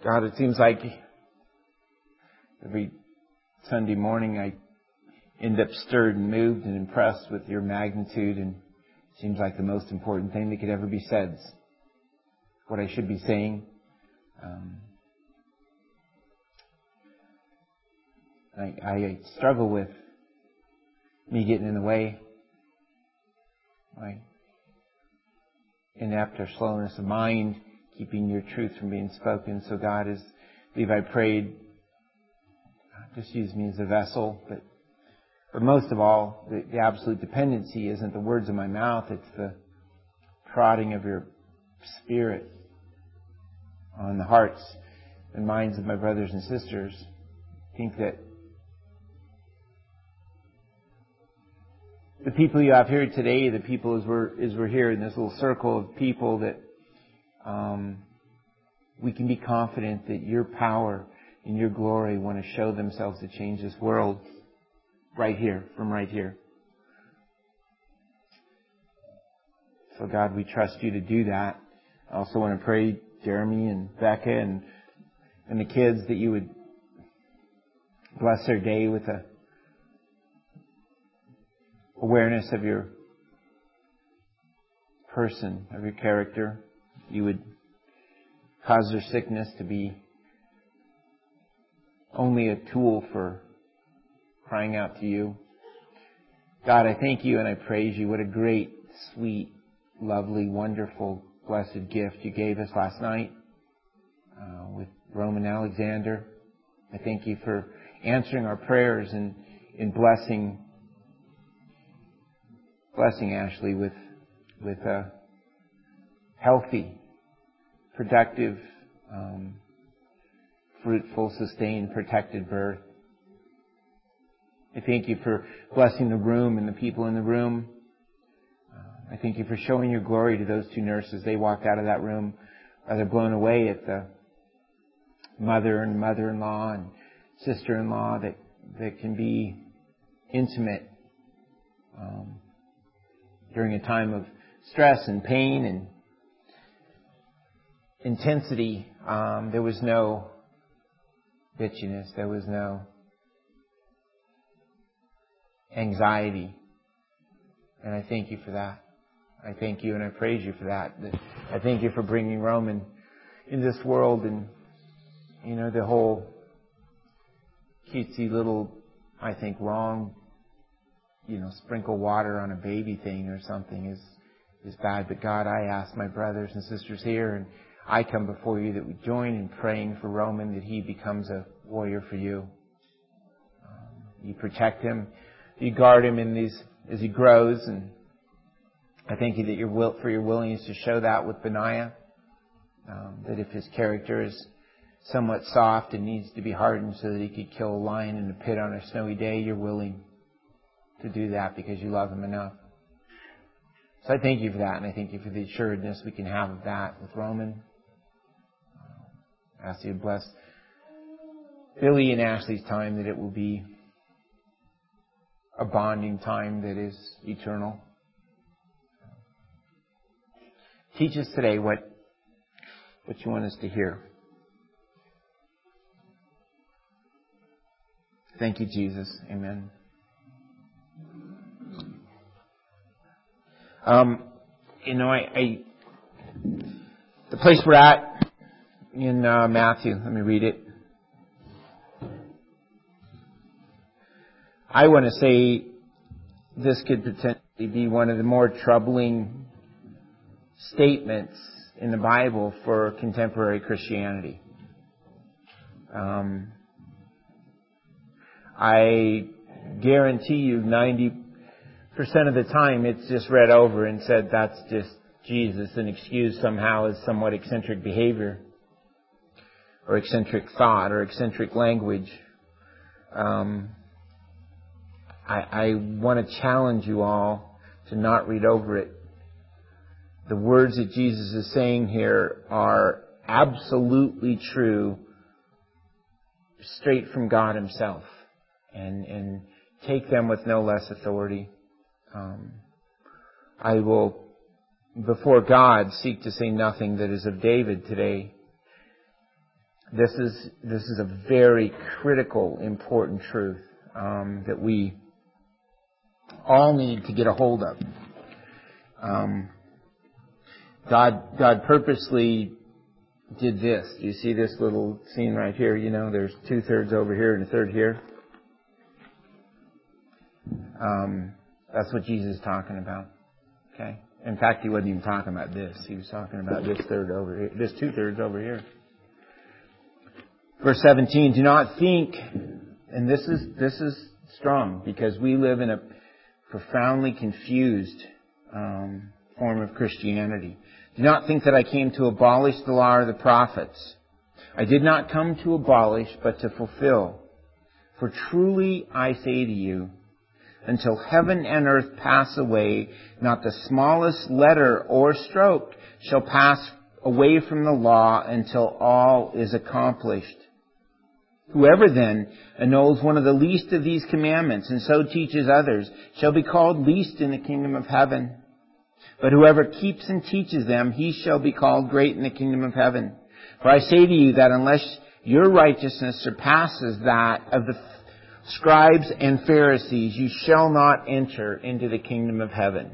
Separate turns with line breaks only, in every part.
God, it seems like every Sunday morning I end up stirred and moved and impressed with your magnitude, and it seems like the most important thing that could ever be said is what I should be saying. I struggle with me getting in the way, my inept or slowness of mind, keeping your truth from being spoken. So God, as Levi prayed, just use me as a vessel. But most of all, the absolute dependency isn't the words of my mouth, it's the prodding of your Spirit on the hearts and minds of my brothers and sisters. I think that the people you have here today, the people as we're here in this little circle of people, that we can be confident that your power and your glory want to show themselves to change this world right here, from right here. So God, we trust you to do that. I also want to pray Jeremy and Becca and the kids, that you would bless their day with a awareness of your person, of your character. You would cause their sickness to be only a tool for crying out to you. God, I thank you and I praise you. What a great, sweet, lovely, wonderful, blessed gift you gave us last night with Roman Alexander. I thank you for answering our prayers and in blessing Ashley with a healthy, productive, fruitful, sustained, protected birth. I thank you for blessing the room and the people in the room. I thank you for showing your glory to those two nurses. They walked out of that room rather blown away at the mother and mother-in-law and sister-in-law that can be intimate during a time of stress and pain and intensity. There was no bitchiness. There was no anxiety. And I thank you for that. I thank you and I praise you for that. I thank you for bringing Roman in this world, and the whole cutesy little, I think, wrong, sprinkle water on a baby thing or something is bad. But God, I ask my brothers and sisters here, and I come before you, that we join in praying for Roman, that he becomes a warrior for you. You protect him, you guard him as he grows, and I thank you that for your willingness to show that with Benaiah, that if his character is somewhat soft and needs to be hardened so that he could kill a lion in a pit on a snowy day, you're willing to do that because you love him enough. So I thank you for that, and I thank you for the assuredness we can have of that with Roman. I ask you to bless Billy and Ashley's time, that it will be a bonding time that is eternal. Teach us today what you want us to hear. Thank you, Jesus. Amen. The place we're at in Matthew, let me read it. I want to say this could potentially be one of the more troubling statements in the Bible for contemporary Christianity. I guarantee you 90% of the time it's just read over and said that's just Jesus, and excused somehow as somewhat eccentric behavior or eccentric thought or eccentric language. I want to challenge you all to not read over it. The words that Jesus is saying here are absolutely true, straight from God Himself, and take them with no less authority. I will, before God, seek to say nothing that is of David today. This is a very critical, important truth that we all need to get a hold of. God purposely did this. Do you see this little scene right here? You know, there's 2/3 over here and 1/3 here. That's what Jesus is talking about. Okay. In fact, he wasn't even talking about this. He was talking about this 1/3 over here, this 2/3 over here. Verse 17, do not think, and this is strong because we live in a profoundly confused form of Christianity. Do not think that I came to abolish the law or the prophets. I did not come to abolish, but to fulfill. For truly I say to you, until heaven and earth pass away, not the smallest letter or stroke shall pass away from the law until all is accomplished. Whoever then annuls one of the least of these commandments and so teaches others shall be called least in the kingdom of heaven. But whoever keeps and teaches them, he shall be called great in the kingdom of heaven. For I say to you that unless your righteousness surpasses that of the scribes and Pharisees, you shall not enter into the kingdom of heaven.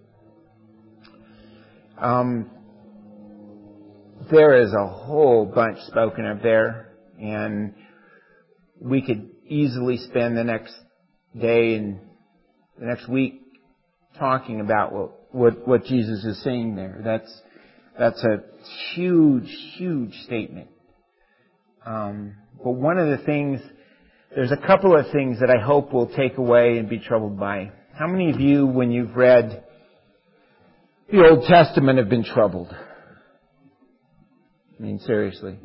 There is a whole bunch spoken of there, and we could easily spend the next day and the next week talking about what Jesus is saying there. That's a huge statement. But one of the things, there's a couple of things that I hope we'll take away and be troubled by. How many of you, when you've read the Old Testament, have been troubled? I mean, seriously.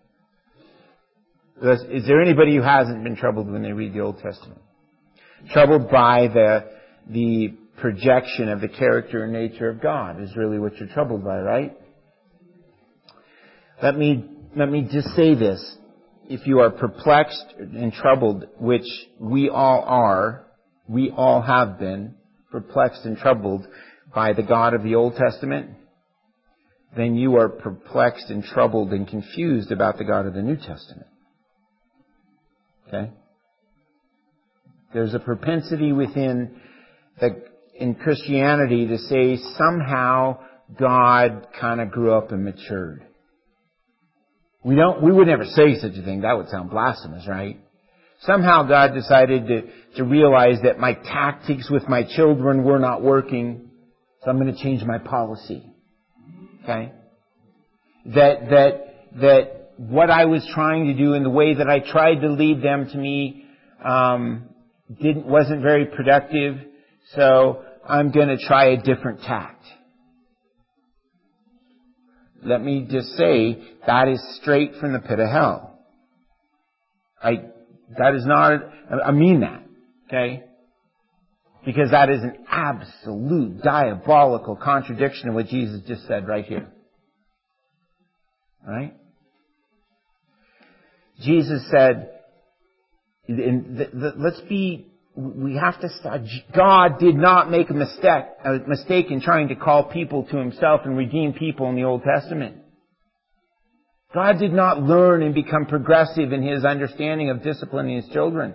Is there anybody who hasn't been troubled when they read the Old Testament? Troubled by the projection of the character and nature of God is really what you're troubled by, right? Let me just say this. If you are perplexed and troubled, which we all have been perplexed and troubled by the God of the Old Testament, then you are perplexed and troubled and confused about the God of the New Testament. Okay? There's a propensity in Christianity to say somehow God kind of grew up and matured. We would never say such a thing. That would sound blasphemous, right? Somehow God decided to realize that my tactics with my children were not working, so I'm going to change my policy. Okay? That what I was trying to do and the way that I tried to lead them to me wasn't very productive, so I'm going to try a different tact. Let me just say, that is straight from the pit of hell. I mean that, okay? Because that is an absolute diabolical contradiction of what Jesus just said right here. Right? Jesus said, we have to start. God did not make a mistake in trying to call people to Himself and redeem people in the Old Testament. God did not learn and become progressive in His understanding of disciplining His children.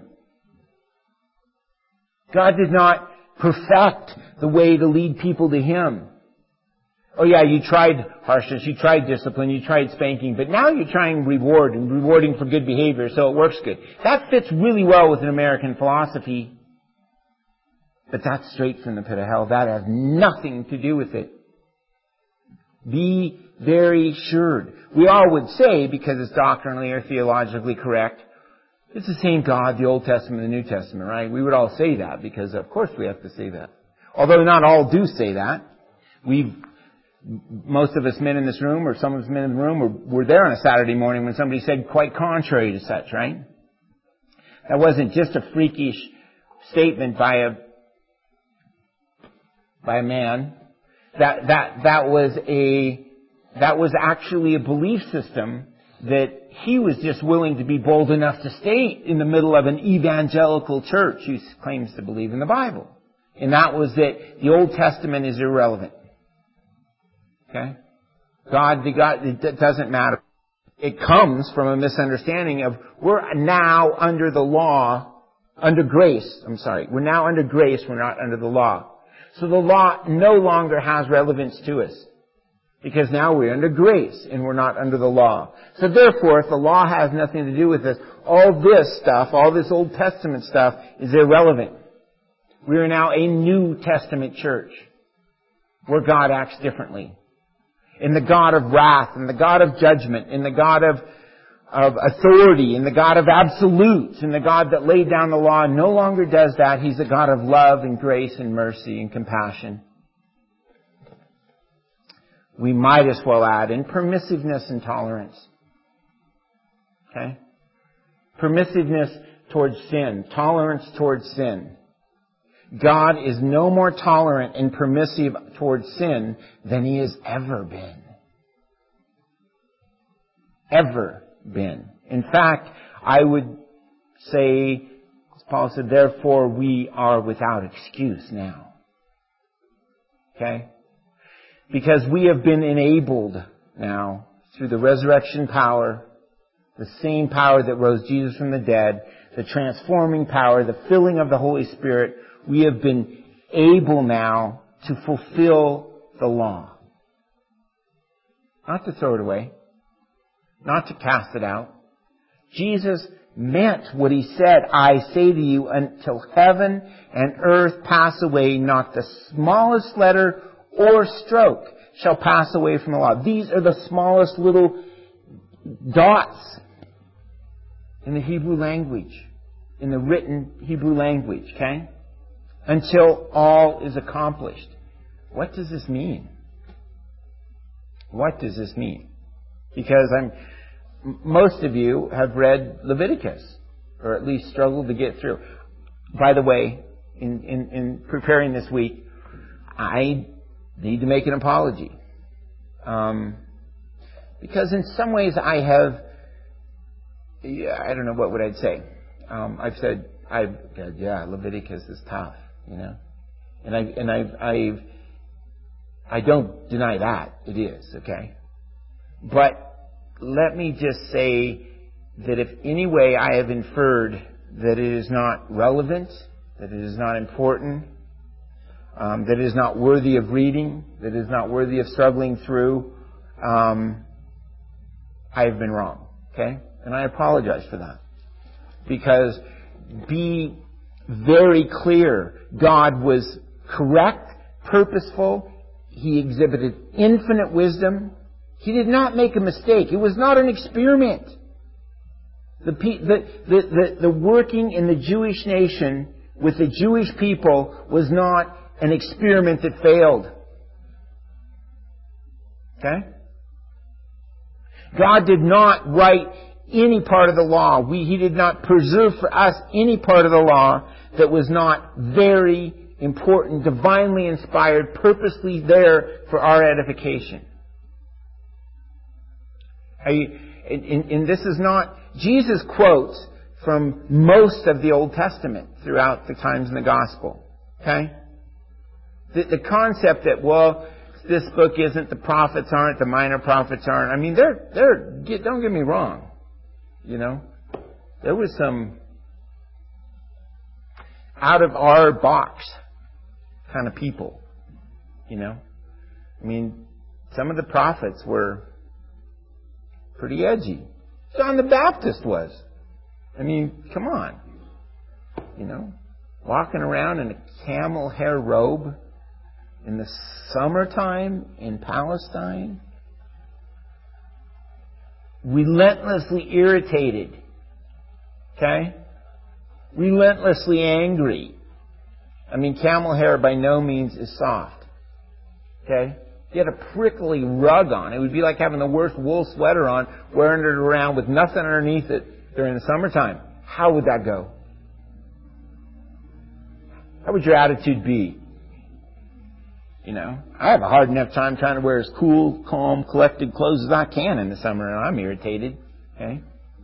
God did not perfect the way to lead people to Him. Oh yeah, you tried harshness, you tried discipline, you tried spanking, but now you're trying rewarding for good behavior, so it works good. That fits really well with an American philosophy, but that's straight from the pit of hell. That has nothing to do with it. Be very sure. We all would say, because it's doctrinally or theologically correct, it's the same God, the Old Testament and the New Testament, right? We would all say that, because of course we have to say that. Although not all do say that. Most of us men in this room, or some of us men in the room, were there on a Saturday morning when somebody said quite contrary to such, right? That wasn't just a freakish statement by a man. That was actually a belief system that he was just willing to be bold enough to state in the middle of an evangelical church who claims to believe in the Bible. And that was that the Old Testament is irrelevant. Okay? God, it doesn't matter. it comes from a misunderstanding of we're now under the law, under grace. We're now under grace, we're not under the law. So the law no longer has relevance to us. Because now we're under grace and we're not under the law. So therefore, if the law has nothing to do with us, all this stuff, all this Old Testament stuff is irrelevant. We are now a New Testament church where God acts differently. In the God of wrath, in the God of judgment, in the God of authority, in the God of absolutes, in the God that laid down the law, no longer does that. He's a God of love and grace and mercy and compassion. We might as well add in permissiveness and tolerance. Okay? Permissiveness towards sin. Tolerance towards sin. God is no more tolerant and permissive towards sin than He has ever been. Ever been. In fact, I would say, as Paul said, therefore we are without excuse now. Okay? Because we have been enabled now through the resurrection power, the same power that rose Jesus from the dead, the transforming power, the filling of the Holy Spirit. We have been able now to fulfill the law. Not to throw it away. Not to cast it out. Jesus meant what He said, I say to you, until heaven and earth pass away, not the smallest letter or stroke shall pass away from the law. These are the smallest little dots in the Hebrew language, in the written Hebrew language, okay? Until all is accomplished. What does this mean? What does this mean? Because most of you have read Leviticus, or at least struggled to get through. By the way, in preparing this week, I need to make an apology. Because in some ways I don't know, what would I say? I've said, Leviticus is tough, you know. And I don't deny that. It is, okay? But let me just say that if any way I have inferred that it is not relevant, that it is not important, that is not worthy of reading, that is not worthy of struggling through, I have been wrong. Okay? And I apologize for that. Because be very clear, God was correct, purposeful, He exhibited infinite wisdom. He did not make a mistake. It was not an experiment. The working in the Jewish nation with the Jewish people was not an experiment that failed. Okay? God did not write any part of the law. He did not preserve for us any part of the law that was not very important, divinely inspired, purposely there for our edification. And this is not... Jesus quotes from most of the Old Testament throughout the times in the Gospel. Okay? The concept that, well, this book isn't, the prophets aren't, the minor prophets aren't. I mean, don't get me wrong. You know? There was some out of our box kind of people. You know? I mean, some of the prophets were pretty edgy. John the Baptist was. I mean, come on. You know? Walking around in a camel hair robe in the summertime in Palestine. Relentlessly irritated. Okay? Relentlessly angry. I mean, camel hair by no means is soft. Okay? If you had a prickly rug on, it would be like having the worst wool sweater on, wearing it around with nothing underneath it during the summertime. How would that go? How would your attitude be? You know, I have a hard enough time trying to wear as cool, calm, collected clothes as I can in the summer, and I'm irritated. Okay?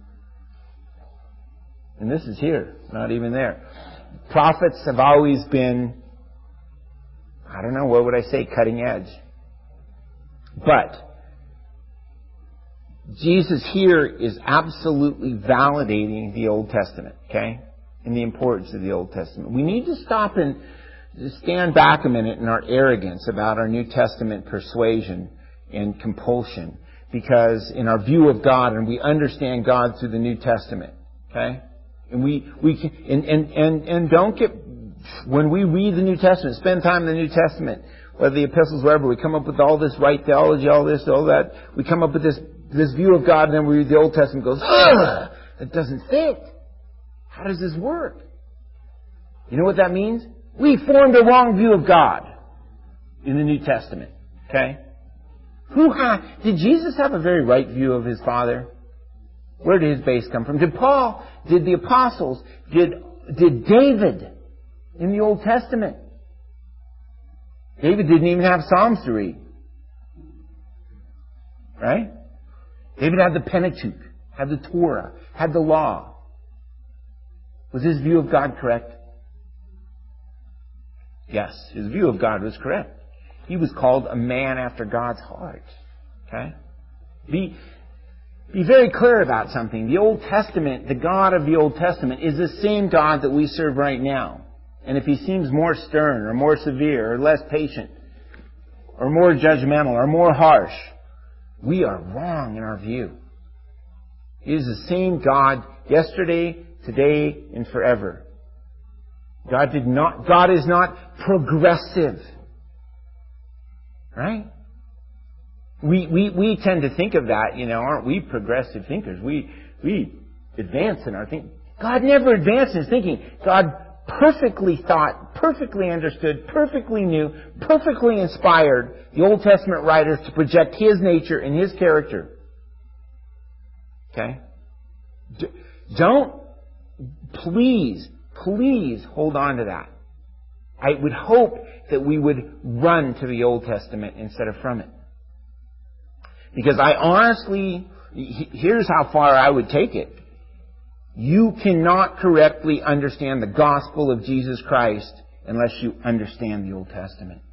And this is here, not even there. Prophets have always been, I don't know, what would I say, cutting edge. But Jesus here is absolutely validating the Old Testament, okay? And the importance of the Old Testament. We need to stop and stand back a minute in our arrogance about our New Testament persuasion and compulsion, because in our view of God, and we understand God through the New Testament, okay? And we can, don't get, when we read the New Testament, spend time in the New Testament, whether the epistles, whatever, we come up with all this right theology, all this, all that. We come up with this view of God, and then we read the Old Testament and goes, ugh, that doesn't fit. How does this work? You know what that means? We formed a wrong view of God in the New Testament. Okay? Did Jesus have a very right view of His Father? Where did His base come from? Did Paul? Did the apostles? Did David in the Old Testament? David didn't even have Psalms to read. Right? David had the Pentateuch, had the Torah, had the law. Was his view of God correct? Yes, his view of God was correct. He was called a man after God's heart. Okay? Be very clear about something. The Old Testament, the God of the Old Testament, is the same God that we serve right now. And if He seems more stern or more severe or less patient or more judgmental or more harsh, we are wrong in our view. He is the same God yesterday, today, and forever. God is not progressive. Right? We tend to think of that, aren't we progressive thinkers? We advance in our thinking. God never advanced in His thinking. God perfectly thought, perfectly understood, perfectly knew, perfectly inspired the Old Testament writers to project His nature and His character. Okay? Don't, please hold on to that. I would hope that we would run to the Old Testament instead of from it. Because I honestly, here's how far I would take it. You cannot correctly understand the gospel of Jesus Christ unless you understand the Old Testament.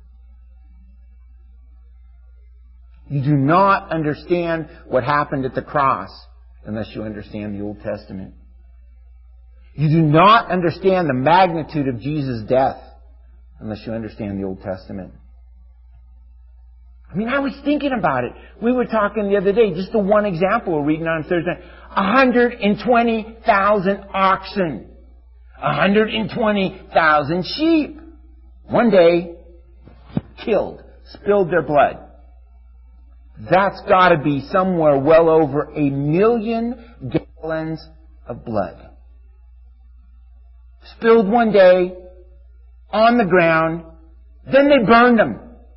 You do not understand what happened at the cross unless you understand the Old Testament. You do not understand the magnitude of Jesus' death unless you understand the Old Testament. I was thinking about it. We were talking the other day, just the one example we're reading on Thursday. 120,000 oxen. 120,000 sheep. One day, killed, spilled their blood. That's got to be somewhere well over 1 million gallons of blood. Spilled one day, on the ground, then they burned them.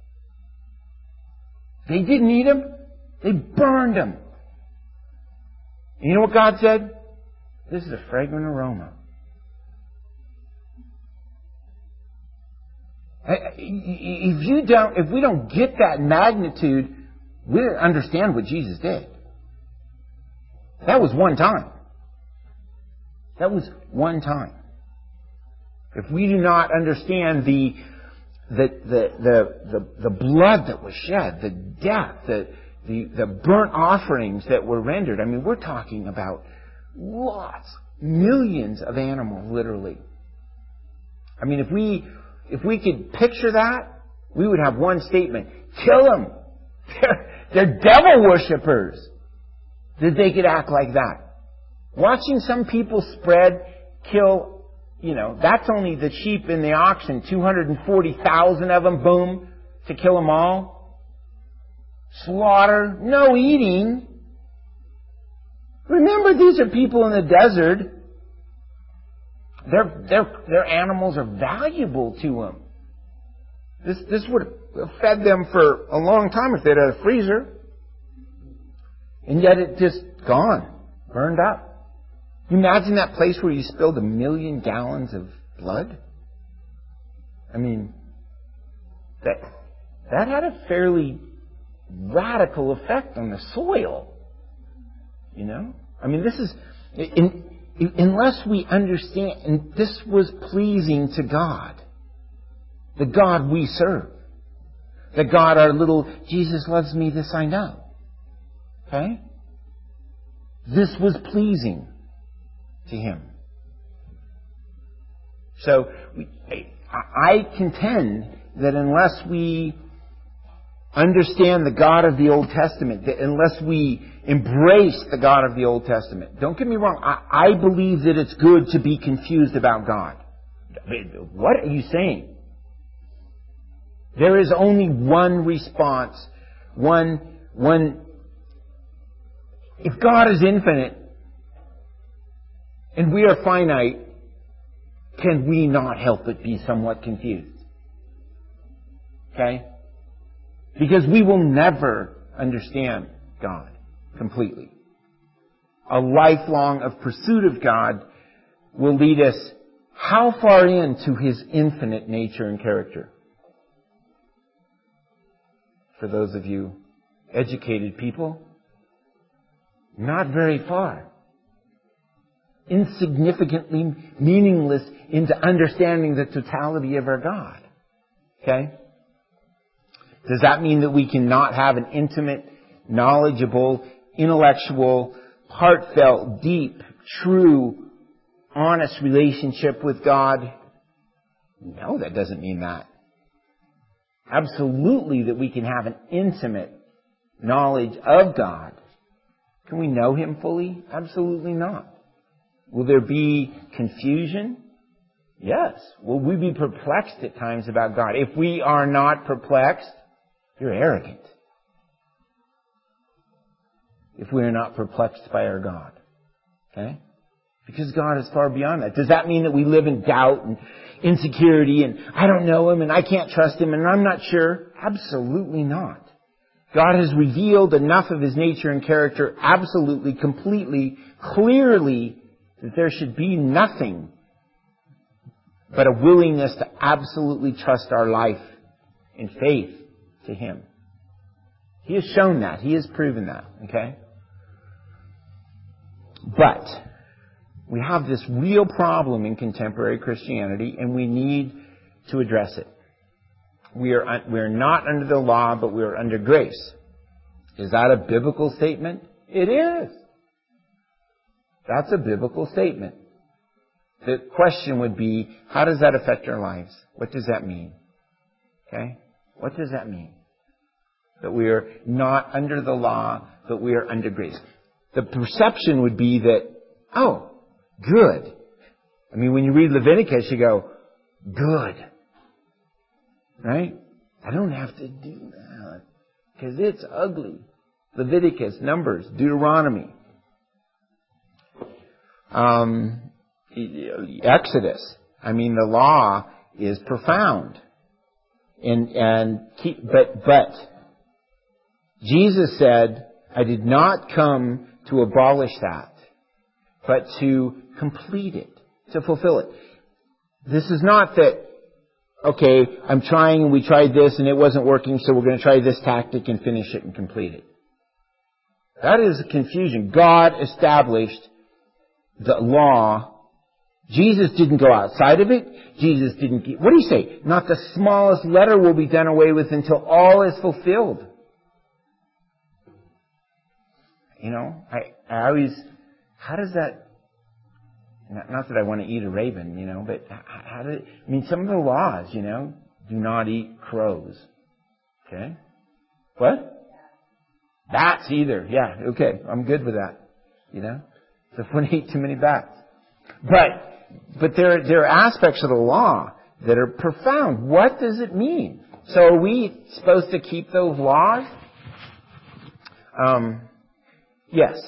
They didn't eat them, they burned them. And you know what God said? This is a fragrant aroma. If we don't get that magnitude, we don't understand what Jesus did. That was one time. That was one time. If we do not understand the blood that was shed, the death, the burnt offerings that were rendered, we're talking about lots, millions of animals, literally. If we could picture that, we would have one statement: kill them. They're devil worshippers. That they could act like that. Watching some people kill. That's only the sheep in the auction. 240,000 of them, boom, to kill them all. Slaughter, no eating. Remember, these are people in the desert. Their animals are valuable to them. This would have fed them for a long time if they had a freezer. And yet it just gone, burned up. You imagine that place where you spilled 1 million gallons of blood? That had a fairly radical effect on the soil. This is, unless we understand, and this was pleasing to God, the God we serve, the God our little, Jesus loves me, this I know. Okay? this was pleasing to Him. So I contend that unless we understand the God of the Old Testament, that unless we embrace the God of the Old Testament, don't get me wrong, I believe that it's good to be confused about God. What are you saying? There is only one response, one. If God is infinite and we are finite, can we not help but be somewhat confused? Okay? Because we will never understand God completely. A lifelong of pursuit of God will lead us how far into His infinite nature and character? For those of you educated people, not very far. Insignificantly meaningless into understanding the totality of our God. Okay? Does that mean that we cannot have an intimate, knowledgeable, intellectual, heartfelt, deep, true, honest relationship with God? No, that doesn't mean that. Absolutely that we can have an intimate knowledge of God. Can we know Him fully? Absolutely not. Will there be confusion? Yes. Will we be perplexed at times about God? If we are not perplexed, you're arrogant. If we are not perplexed by our God. Okay? Because God is far beyond that. Does that mean that we live in doubt and insecurity and I don't know Him and I can't trust Him and I'm not sure? Absolutely not. God has revealed enough of His nature and character absolutely, completely, clearly that there should be nothing but a willingness to absolutely trust our life in faith to Him. He has shown that. He has proven that. Okay? But we have this real problem in contemporary Christianity and we need to address it. We are not under the law, but we are under grace. Is that a biblical statement? It is. That's a biblical statement. The question would be, how does that affect our lives? What does that mean? Okay? What does that mean? That we are not under the law, but we are under grace. The perception would be that, oh, good. I mean, when you read Leviticus, you go, good. Right? I don't have to do that because it's ugly. Leviticus, Numbers, Deuteronomy, Exodus. I mean, the law is profound. But Jesus said, I did not come to abolish that, but to complete it, to fulfill it. This is not that, okay, I'm trying and we tried this and it wasn't working, so we're going to try this tactic and finish it and complete it. That is confusion. God established the law. Jesus didn't go outside of it. Jesus didn't... What do you say? Not the smallest letter will be done away with until all is fulfilled. You know, I always... How does that... Not that I want to eat a raven, you know, but how do... I mean, some of the laws, you know, do not eat crows. Okay? What? Bats either. Yeah, okay. I'm good with that. You know? So if we eat too many bats. But there are aspects of the law that are profound. What does it mean? So are we supposed to keep those laws? Yes.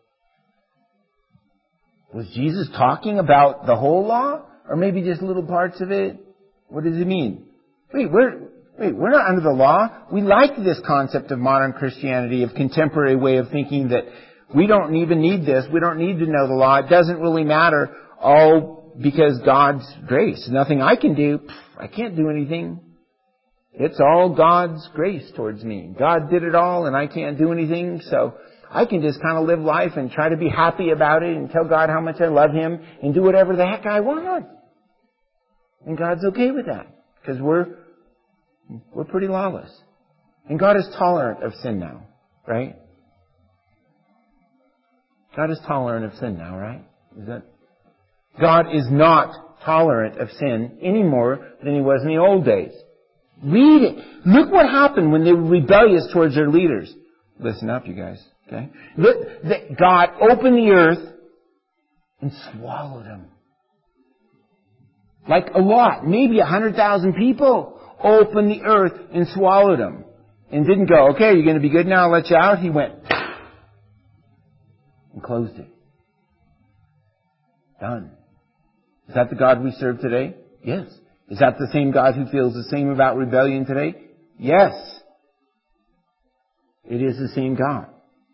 Was Jesus talking about the whole law? Or maybe just little parts of it? What does it mean? Wait, we're not under the law. We like this concept of modern Christianity, of contemporary way of thinking that we don't even need this. We don't need to know the law. It doesn't really matter. All because God's grace. Nothing I can do. I can't do anything. It's all God's grace towards me. God did it all and I can't do anything. So I can just kind of live life and try to be happy about it and tell God how much I love Him and do whatever the heck I want. And God's okay with that. Because we're pretty lawless. And God is tolerant of sin now. Right? God is tolerant of sin now, right? God is not tolerant of sin any more than He was in the old days. Read it. Look what happened when they were rebellious towards their leaders. Listen up, you guys. Okay? Look, God opened the earth and swallowed them. Like a lot, maybe 100,000 people opened the earth and swallowed them. And didn't go, okay, you're going to be good now, I'll let you out. He went and closed it. Done. Is that the God we serve today? Yes. Is that the same God who feels the same about rebellion today? Yes. It is the same God.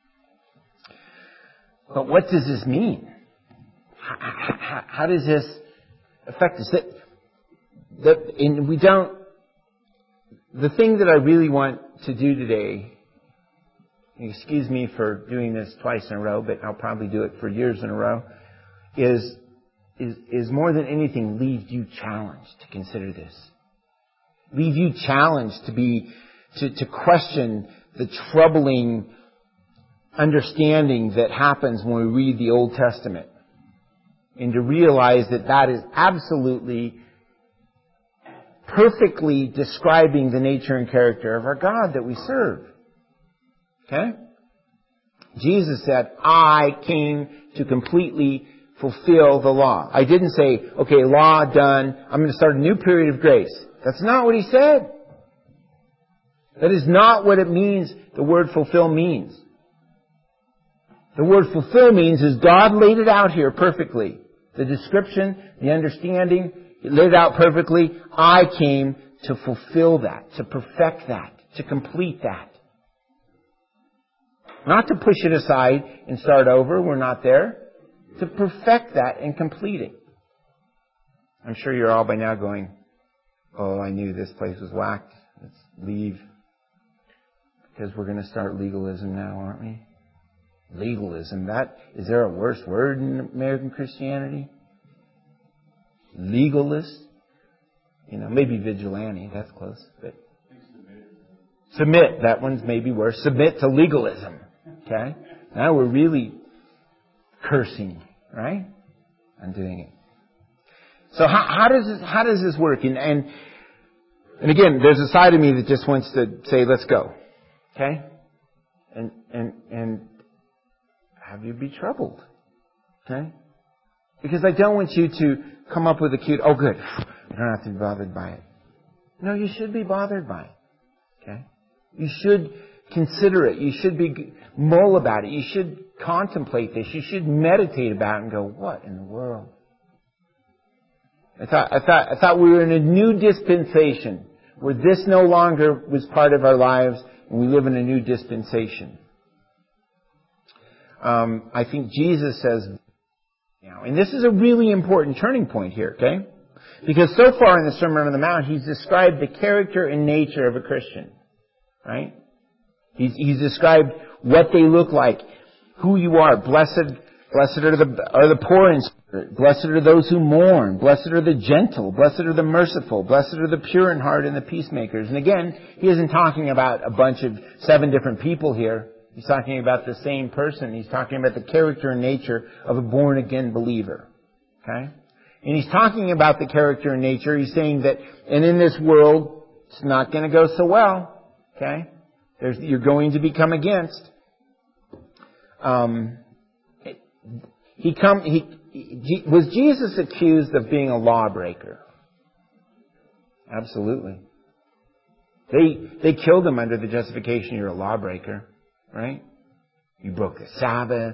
But what does this mean? How does this affect us? And we don't... The thing that I really want to do today, excuse me for doing this twice in a row, but I'll probably do it for years in a row, is more than anything leave you challenged to consider this. Leave you challenged to question the troubling understanding that happens when we read the Old Testament. And to realize that is absolutely, perfectly describing the nature and character of our God that we serve. Okay? Jesus said, I came to completely fulfill the law. I didn't say, okay, law done, I'm going to start a new period of grace. That's not what He said. That is not what it means, the word fulfill means. The word fulfill means is God laid it out here perfectly. The description, the understanding, He laid it out perfectly. I came to fulfill that, to perfect that, to complete that. Not to push it aside and start over. We're not there. To perfect that and complete it. I'm sure you're all by now going, oh, I knew this place was whacked. Let's leave. Because we're going to start legalism now, aren't we? Legalism. Is there a worse word in American Christianity? Legalist. Maybe vigilante. That's close. But submit. That one's maybe worse. Submit to legalism. Okay? Now we're really cursing, right? I'm doing it. So how does this work? And again, there's a side of me that just wants to say, let's go. Okay? And have you be troubled. Okay? Because I don't want you to come up with a cute, oh good, you don't have to be bothered by it. No, you should be bothered by it. Okay? You should consider it. You should mull about it. You should contemplate this. You should meditate about it and go, what in the world? I thought we were in a new dispensation where this no longer was part of our lives and we live in a new dispensation. I think Jesus says, and this is a really important turning point here, okay? Because so far in the Sermon on the Mount, He's described the character and nature of a Christian, right? He's described what they look like, who you are. Blessed are the poor in spirit. Blessed are those who mourn. Blessed are the gentle. Blessed are the merciful. Blessed are the pure in heart and the peacemakers. And again, He isn't talking about a bunch of 7 different people here. He's talking about the same person. He's talking about the character and nature of a born-again believer. Okay? And He's talking about the character and nature. He's saying that, and in this world, it's not going to go so well. Okay? You're going to become against. Was Jesus accused of being a lawbreaker? Absolutely. They killed Him under the justification you're a lawbreaker, right? You broke the Sabbath.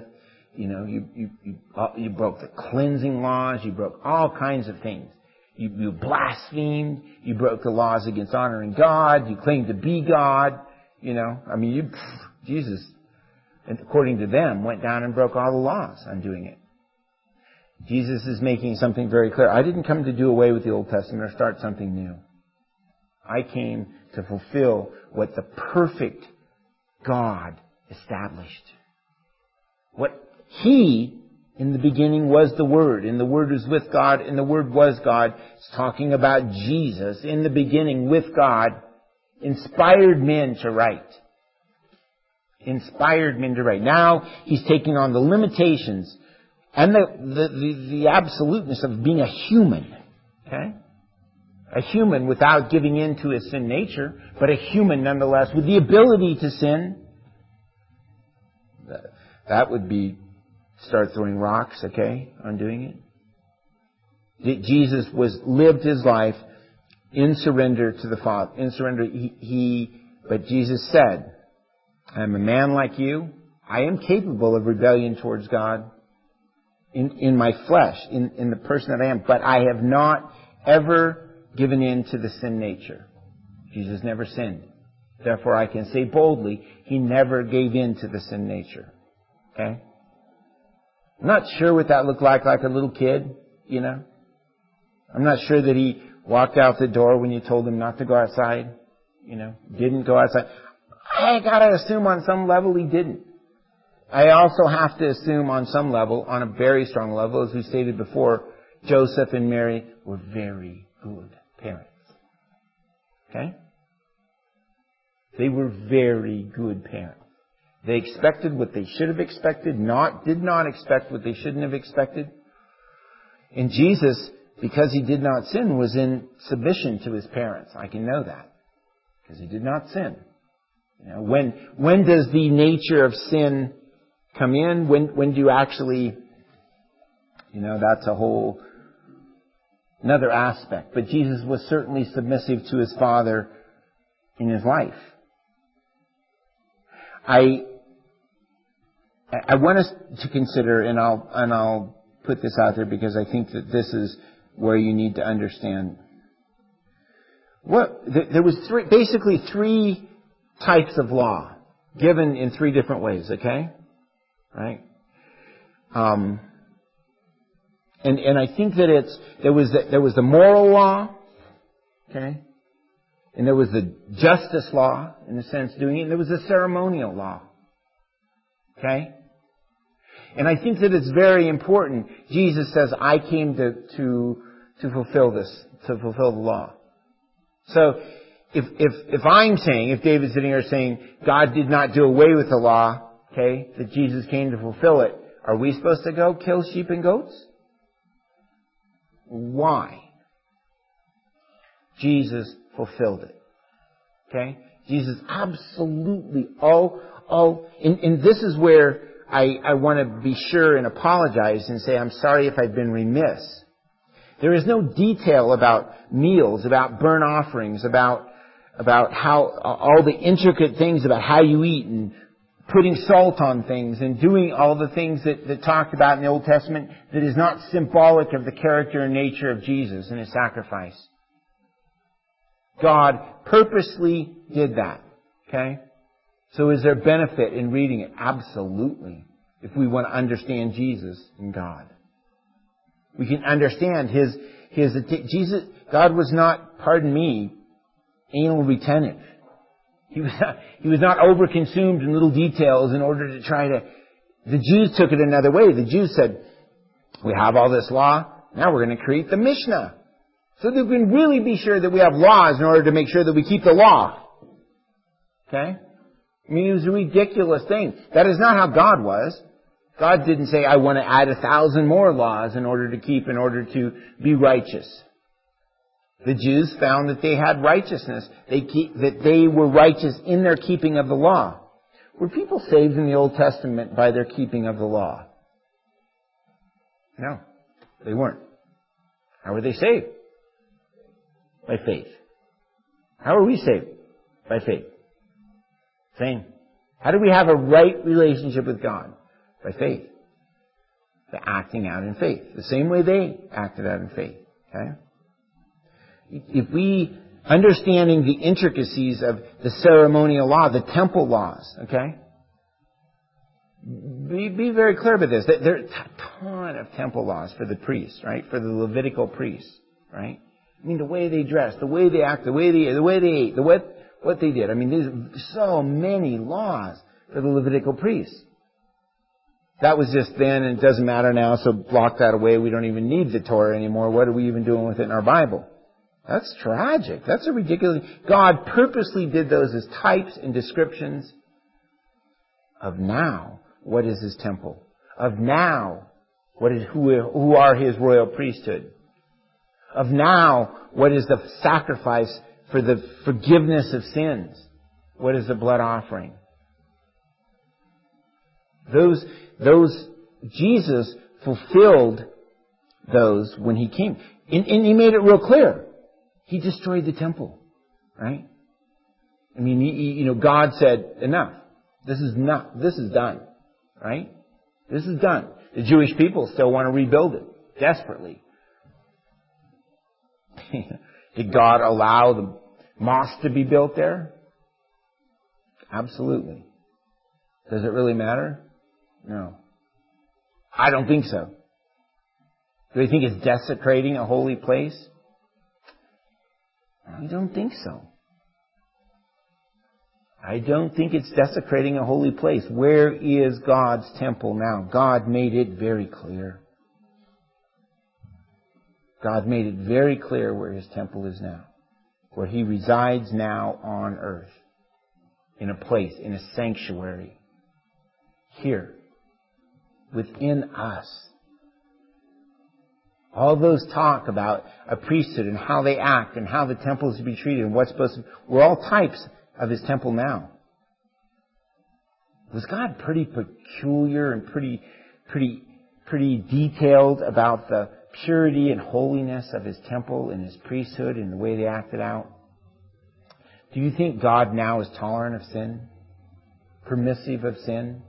You broke the cleansing laws. You broke all kinds of things. You blasphemed. You broke the laws against honoring God. You claimed to be God. Jesus, according to them, went down and broke all the laws on doing it. Jesus is making something very clear. I didn't come to do away with the Old Testament or start something new. I came to fulfill what the perfect God established. What He, in the beginning, was the Word, and the Word was with God, and the Word was God. It's talking about Jesus, in the beginning with God, inspired men to write. Inspired men to write. Now he's taking on the limitations and the absoluteness of being a human. Okay? A human without giving in to his sin nature, but a human nonetheless with the ability to sin. That would be start throwing rocks, okay, on doing it. Jesus lived his life in surrender to the Father. In surrender, but Jesus said, I'm a man like you. I am capable of rebellion towards God in my flesh, in the person that I am. But I have not ever given in to the sin nature. Jesus never sinned. Therefore, I can say boldly, he never gave in to the sin nature. Okay? I'm not sure what that looked like a little kid, you know. I'm not sure that he walked out the door when you told him not to go outside, you know, didn't go outside. I gotta assume on some level he didn't. I also have to assume on some level, on a very strong level, as we stated before, Joseph and Mary were very good parents. Okay? They were very good parents. They expected what they should have expected, did not expect what they shouldn't have expected. And Jesus, because he did not sin, was in submission to his parents. I can know that. Because he did not sin. You know, when does the nature of sin come in? When do you actually, you know, that's a whole another aspect. But Jesus was certainly submissive to his Father in his life. I want us to consider, and I'll put this out there because I think that this is where you need to understand. There was basically three types of law given in three different ways. Okay, right? And I think that there was the moral law, okay, and there was the justice law in a sense doing it, and there was the ceremonial law, okay. And I think that it's very important. Jesus says, "I came to fulfill this, to fulfill the law." So, if I'm saying, if David's sitting here saying God did not do away with the law, okay, that Jesus came to fulfill it, are we supposed to go kill sheep and goats? Why? Jesus fulfilled it. Okay? Jesus absolutely and this is where I want to be sure and apologize and say, I'm sorry if I've been remiss. There is no detail about meals, about burnt offerings, about how all the intricate things about how you eat and putting salt on things and doing all the things that talked about in the Old Testament that is not symbolic of the character and nature of Jesus and his sacrifice. God purposely did that. Okay? So is there benefit in reading it? Absolutely. If we want to understand Jesus and God. We can understand Jesus, God was not, pardon me, anal retentive. He was not overconsumed in little details in order to try to... The Jews took it another way. The Jews said, we have all this law, now we're going to create the Mishnah. So that we can really be sure that we have laws in order to make sure that we keep the law. Okay? I mean, it was a ridiculous thing. That is not how God was. God didn't say, I want to add 1,000 more laws in order to be righteous. The Jews found that they had righteousness. That they were righteous in their keeping of the law. Were people saved in the Old Testament by their keeping of the law? No, they weren't. How were they saved? By faith. How are we saved? By faith. Same. How do we have a right relationship with God? By faith. By acting out in faith. The same way they acted out in faith. Okay? If we, understanding the intricacies of the ceremonial law, the temple laws, okay? Be very clear about this. There are a ton of temple laws for the priests, right? For the Levitical priests, right? I mean, the way they dressed, the way they acted, the way they ate, what they did. I mean, there's so many laws for the Levitical priests. That was just then, and it doesn't matter now, so block that away. We don't even need the Torah anymore. What are we even doing with it in our Bible? That's tragic. That's a ridiculous... God purposely did those as types and descriptions of now, what is His temple? Of now, who are His royal priesthood? Of now, what is the sacrifice for the forgiveness of sins? What is the blood offering? Jesus fulfilled those when He came. And He made it real clear. He destroyed the temple. Right? I mean, God said, enough. This is done. Right? This is done. The Jewish people still want to rebuild it. Desperately. Did God allow the mosque to be built there? Absolutely. Does it really matter? No. I don't think so. Do they think it's desecrating a holy place? I don't think so. I don't think it's desecrating a holy place. Where is God's temple now? God made it very clear. God made it very clear where His temple is now. Where He resides now on earth. In a place, in a sanctuary. Here. Within us. All those talk about a priesthood and how they act and how the temple is to be treated and what's supposed to be. We're all types of His temple now. Was God pretty peculiar and pretty detailed about the purity and holiness of His temple and His priesthood and the way they acted out? Do you think God now is tolerant of sin? Permissive of sin?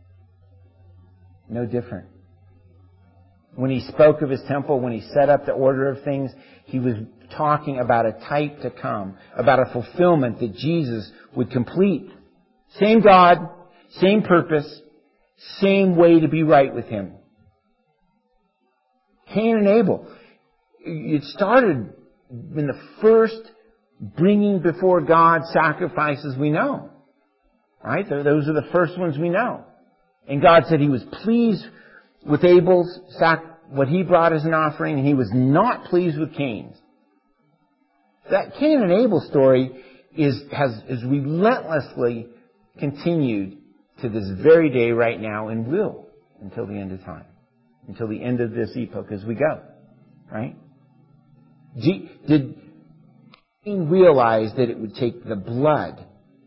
No different. When He spoke of His temple, when He set up the order of things, He was talking about a type to come, about a fulfillment that Jesus would complete. Same God, same purpose, same way to be right with Him. Cain and Abel. It started in the first bringing before God sacrifices we know. Right? Those are the first ones we know. And God said He was pleased with Abel's what he brought as an offering, and He was not pleased with Cain's. That Cain and Abel story has relentlessly continued to this very day right now and will until the end of time. Until the end of this epoch as we go. Right? Did Cain realize that it would take the blood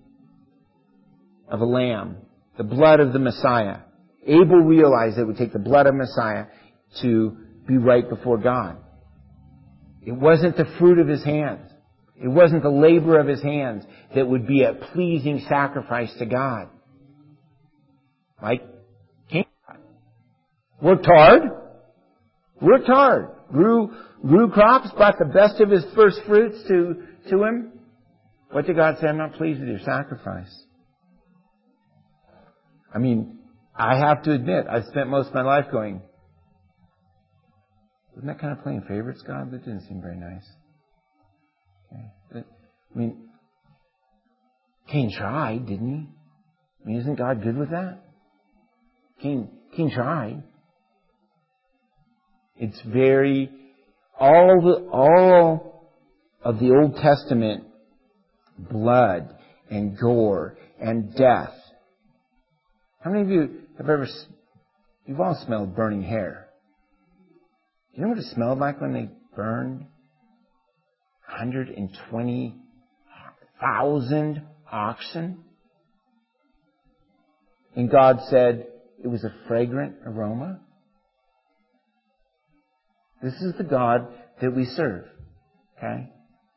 of a lamb, the blood of the Messiah? Abel realized that it would take the blood of Messiah to be right before God. It wasn't the fruit of his hands. It wasn't the labor of his hands that would be a pleasing sacrifice to God. Like Cain worked hard, grew crops, brought the best of his first fruits to him. What did God say? I'm not pleased with your sacrifice. I mean, I have to admit, I've spent most of my life going, isn't that kind of playing favorites, God? That didn't seem very nice. Okay. I mean, Cain tried, didn't he? I mean, isn't God good with that? Cain tried. It's all of the Old Testament blood and gore and death. How many of you have you've all smelled burning hair? Do you know what it smelled like when they burned 120,000 oxen? And God said it was a fragrant aroma. This is the God that we serve. Okay?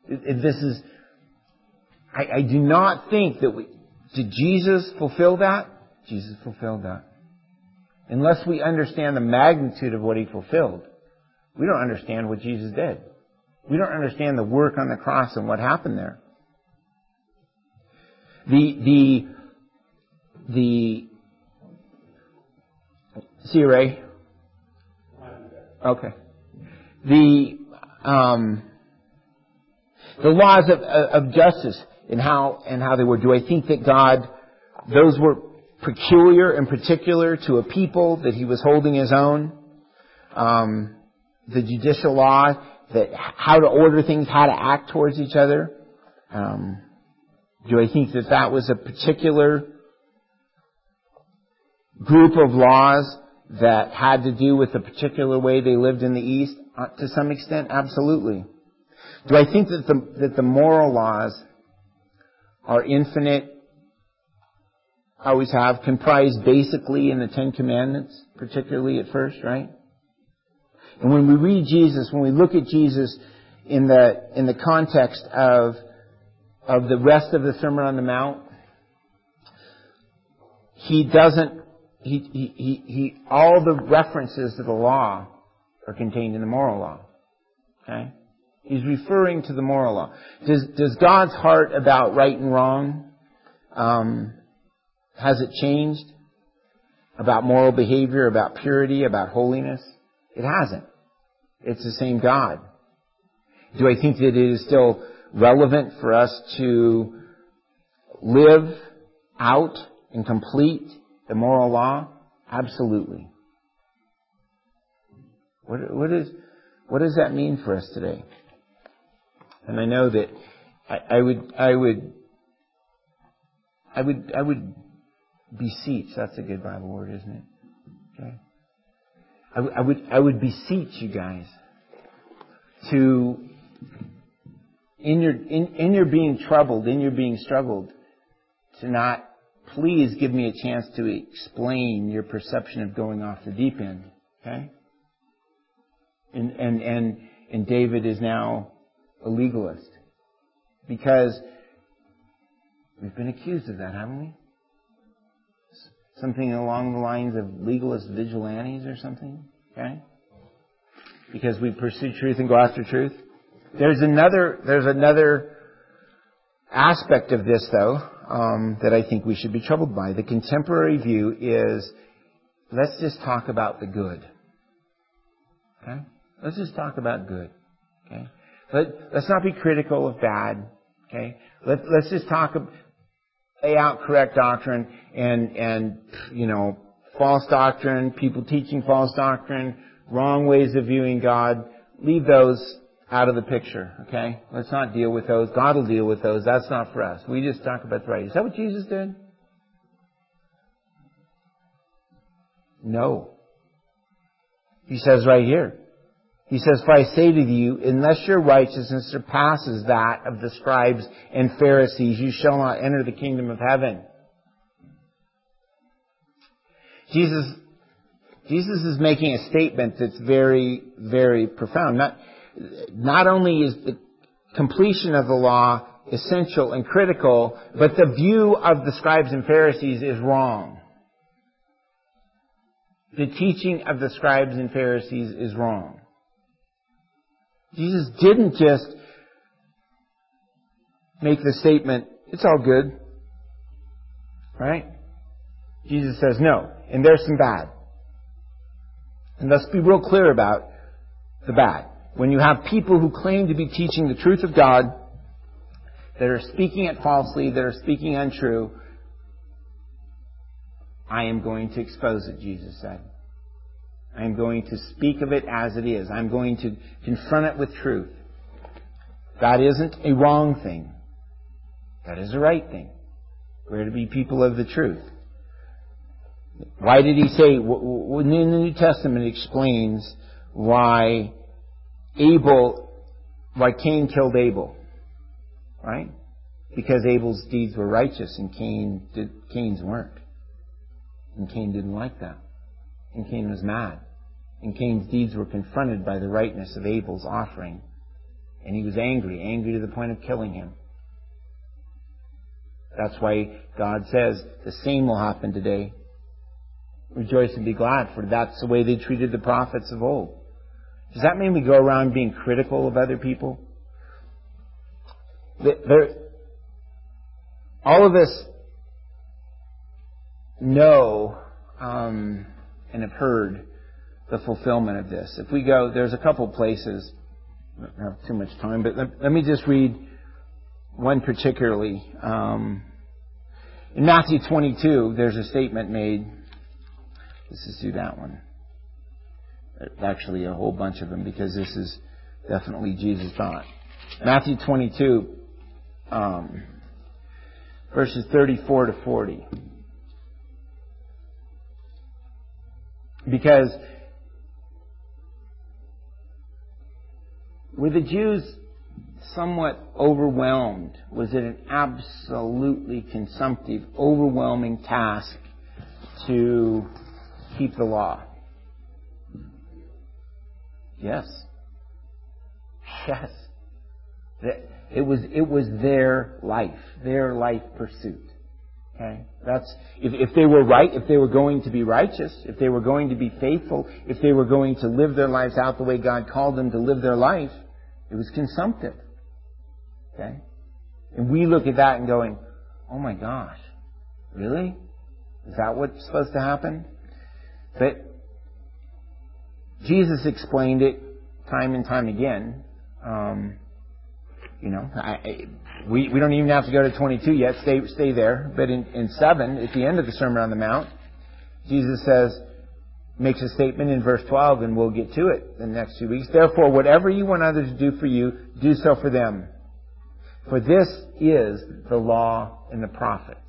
I do not think that did Jesus fulfill that? Jesus fulfilled that. Unless we understand the magnitude of what He fulfilled, we don't understand what Jesus did. We don't understand the work on the cross and what happened there. See you, Ray? Okay. The laws of justice and how they were. Do I think that those were peculiar and particular to a people that He was holding His own? The judicial law, that how to order things, how to act towards each other. Do I think that was a particular group of laws that had to do with the particular way they lived in the East? To some extent, absolutely. Do I think that the moral laws are infinite, always have, comprised basically in the Ten Commandments, particularly at first, right? And when we read Jesus, when we look at Jesus in the context of the rest of the Sermon on the Mount, all the references to the law are contained in the moral law. Okay? He's referring to the moral law. Does God's heart about right and wrong, has it changed? About moral behavior, about purity, about holiness? It hasn't. It's the same God. Do I think that it is still relevant for us to live out and complete the moral law? Absolutely. What does that mean for us today? And I know that I would beseech. That's a good Bible word, isn't it? Okay. I would beseech you guys to, in your being troubled, in your being struggled, to not please give me a chance to explain your perception of going off the deep end. Okay? And David is now a legalist. Because we've been accused of that, haven't we? Something along the lines of legalist vigilantes or something. Okay? Because we pursue truth and go after truth. There's another aspect of this, though, that I think we should be troubled by. The contemporary view is, let's just talk about the good. Okay? Let's just talk about good. Okay? Let's not be critical of bad. Okay? Let's just lay out correct doctrine and false doctrine, people teaching false doctrine, wrong ways of viewing God. Leave those out of the picture. Okay? Let's not deal with those. God will deal with those. That's not for us. We just talk about the right. Is that what Jesus did? No. He says right here. He says, "For I say to you, unless your righteousness surpasses that of the scribes and Pharisees, you shall not enter the kingdom of heaven." Jesus is making a statement that's very, very profound. Not only is the completion of the law essential and critical, but the view of the scribes and Pharisees is wrong. The teaching of the scribes and Pharisees is wrong. Jesus didn't just make the statement, it's all good. Right? Jesus says no. And there's some bad. And let's be real clear about the bad. When you have people who claim to be teaching the truth of God, that are speaking it falsely, that are speaking untrue, I am going to expose it, Jesus said. I am going to speak of it as it is. I'm going to confront it with truth. That isn't a wrong thing. That is a right thing. We're to be people of the truth. Why did he say, when in the New Testament it explains why Cain killed Abel? Right? Because Abel's deeds were righteous and Cain's weren't. And Cain didn't like that. And Cain was mad. And Cain's deeds were confronted by the rightness of Abel's offering. And he was angry to the point of killing him. That's why God says the same will happen today. Rejoice and be glad, for that's the way they treated the prophets of old. Does that mean we go around being critical of other people? All of us know and have heard the fulfillment of this. If we go, there's a couple places, I don't have too much time, but let me just read one particularly. In Matthew 22, there's a statement made. Let's just do that one. Actually, a whole bunch of them, because this is definitely Jesus' thought. Matthew 22, verses 34 to 40. Because were the Jews somewhat overwhelmed? Was it an absolutely consumptive, overwhelming task to keep the law? Yes. Yes. It was their life pursuit. Okay? That's, if they were right, if they were going to be righteous, if they were going to be faithful, if they were going to live their lives out the way God called them to live their life, it was consumptive. Okay? And we look at that and going, oh my gosh, really? Is that what's supposed to happen? But Jesus explained it time and time again. We don't even have to go to 22 yet. Stay there. But in 7, at the end of the Sermon on the Mount, Jesus makes a statement in verse 12, and we'll get to it in the next 2 weeks. Therefore, whatever you want others to do for you, do so for them. For this is the law and the prophets.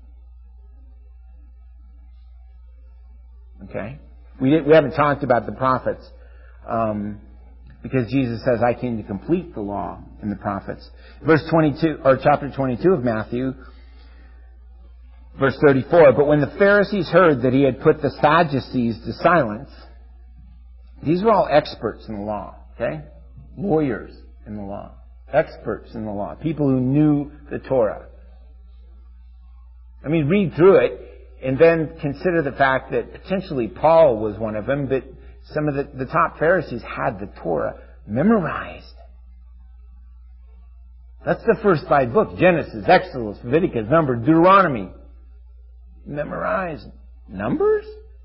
Okay? We haven't talked about the prophets, because Jesus says, I came to complete the law and the prophets. Verse 22, or chapter 22 of Matthew, verse 34, but when the Pharisees heard that he had put the Sadducees to silence, these were all experts in the law, okay? Lawyers in the law. Experts in the law. People who knew the Torah. I mean, read through it and then consider the fact that potentially Paul was one of them, but some of the top Pharisees had the Torah memorized. That's the first 5 books. Genesis, Exodus, Leviticus, Numbers, Deuteronomy. Memorized. Numbers?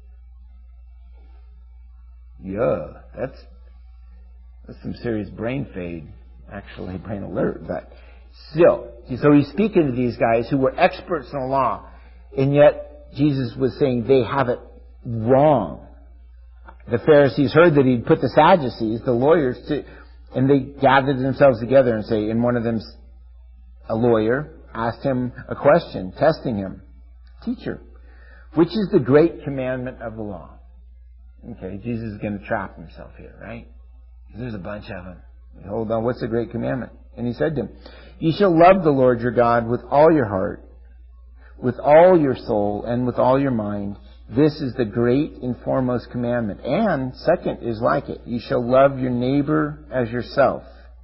Yeah, that's some serious brain fade. Actually, brain alert, but still. So he's speaking to these guys who were experts in the law, and yet Jesus was saying they have it wrong. The Pharisees heard that he'd put the Sadducees, the lawyers, and they gathered themselves together and one of them's a lawyer, asked him a question, testing him. Teacher, which is the great commandment of the law? Okay, Jesus is going to trap himself here, right? Because there's a bunch of them. Hold on, what's the great commandment? And he said to him, you shall love the Lord your God with all your heart, with all your soul, and with all your mind. This is the great and foremost commandment. And second is like it. You shall love your neighbor as yourself.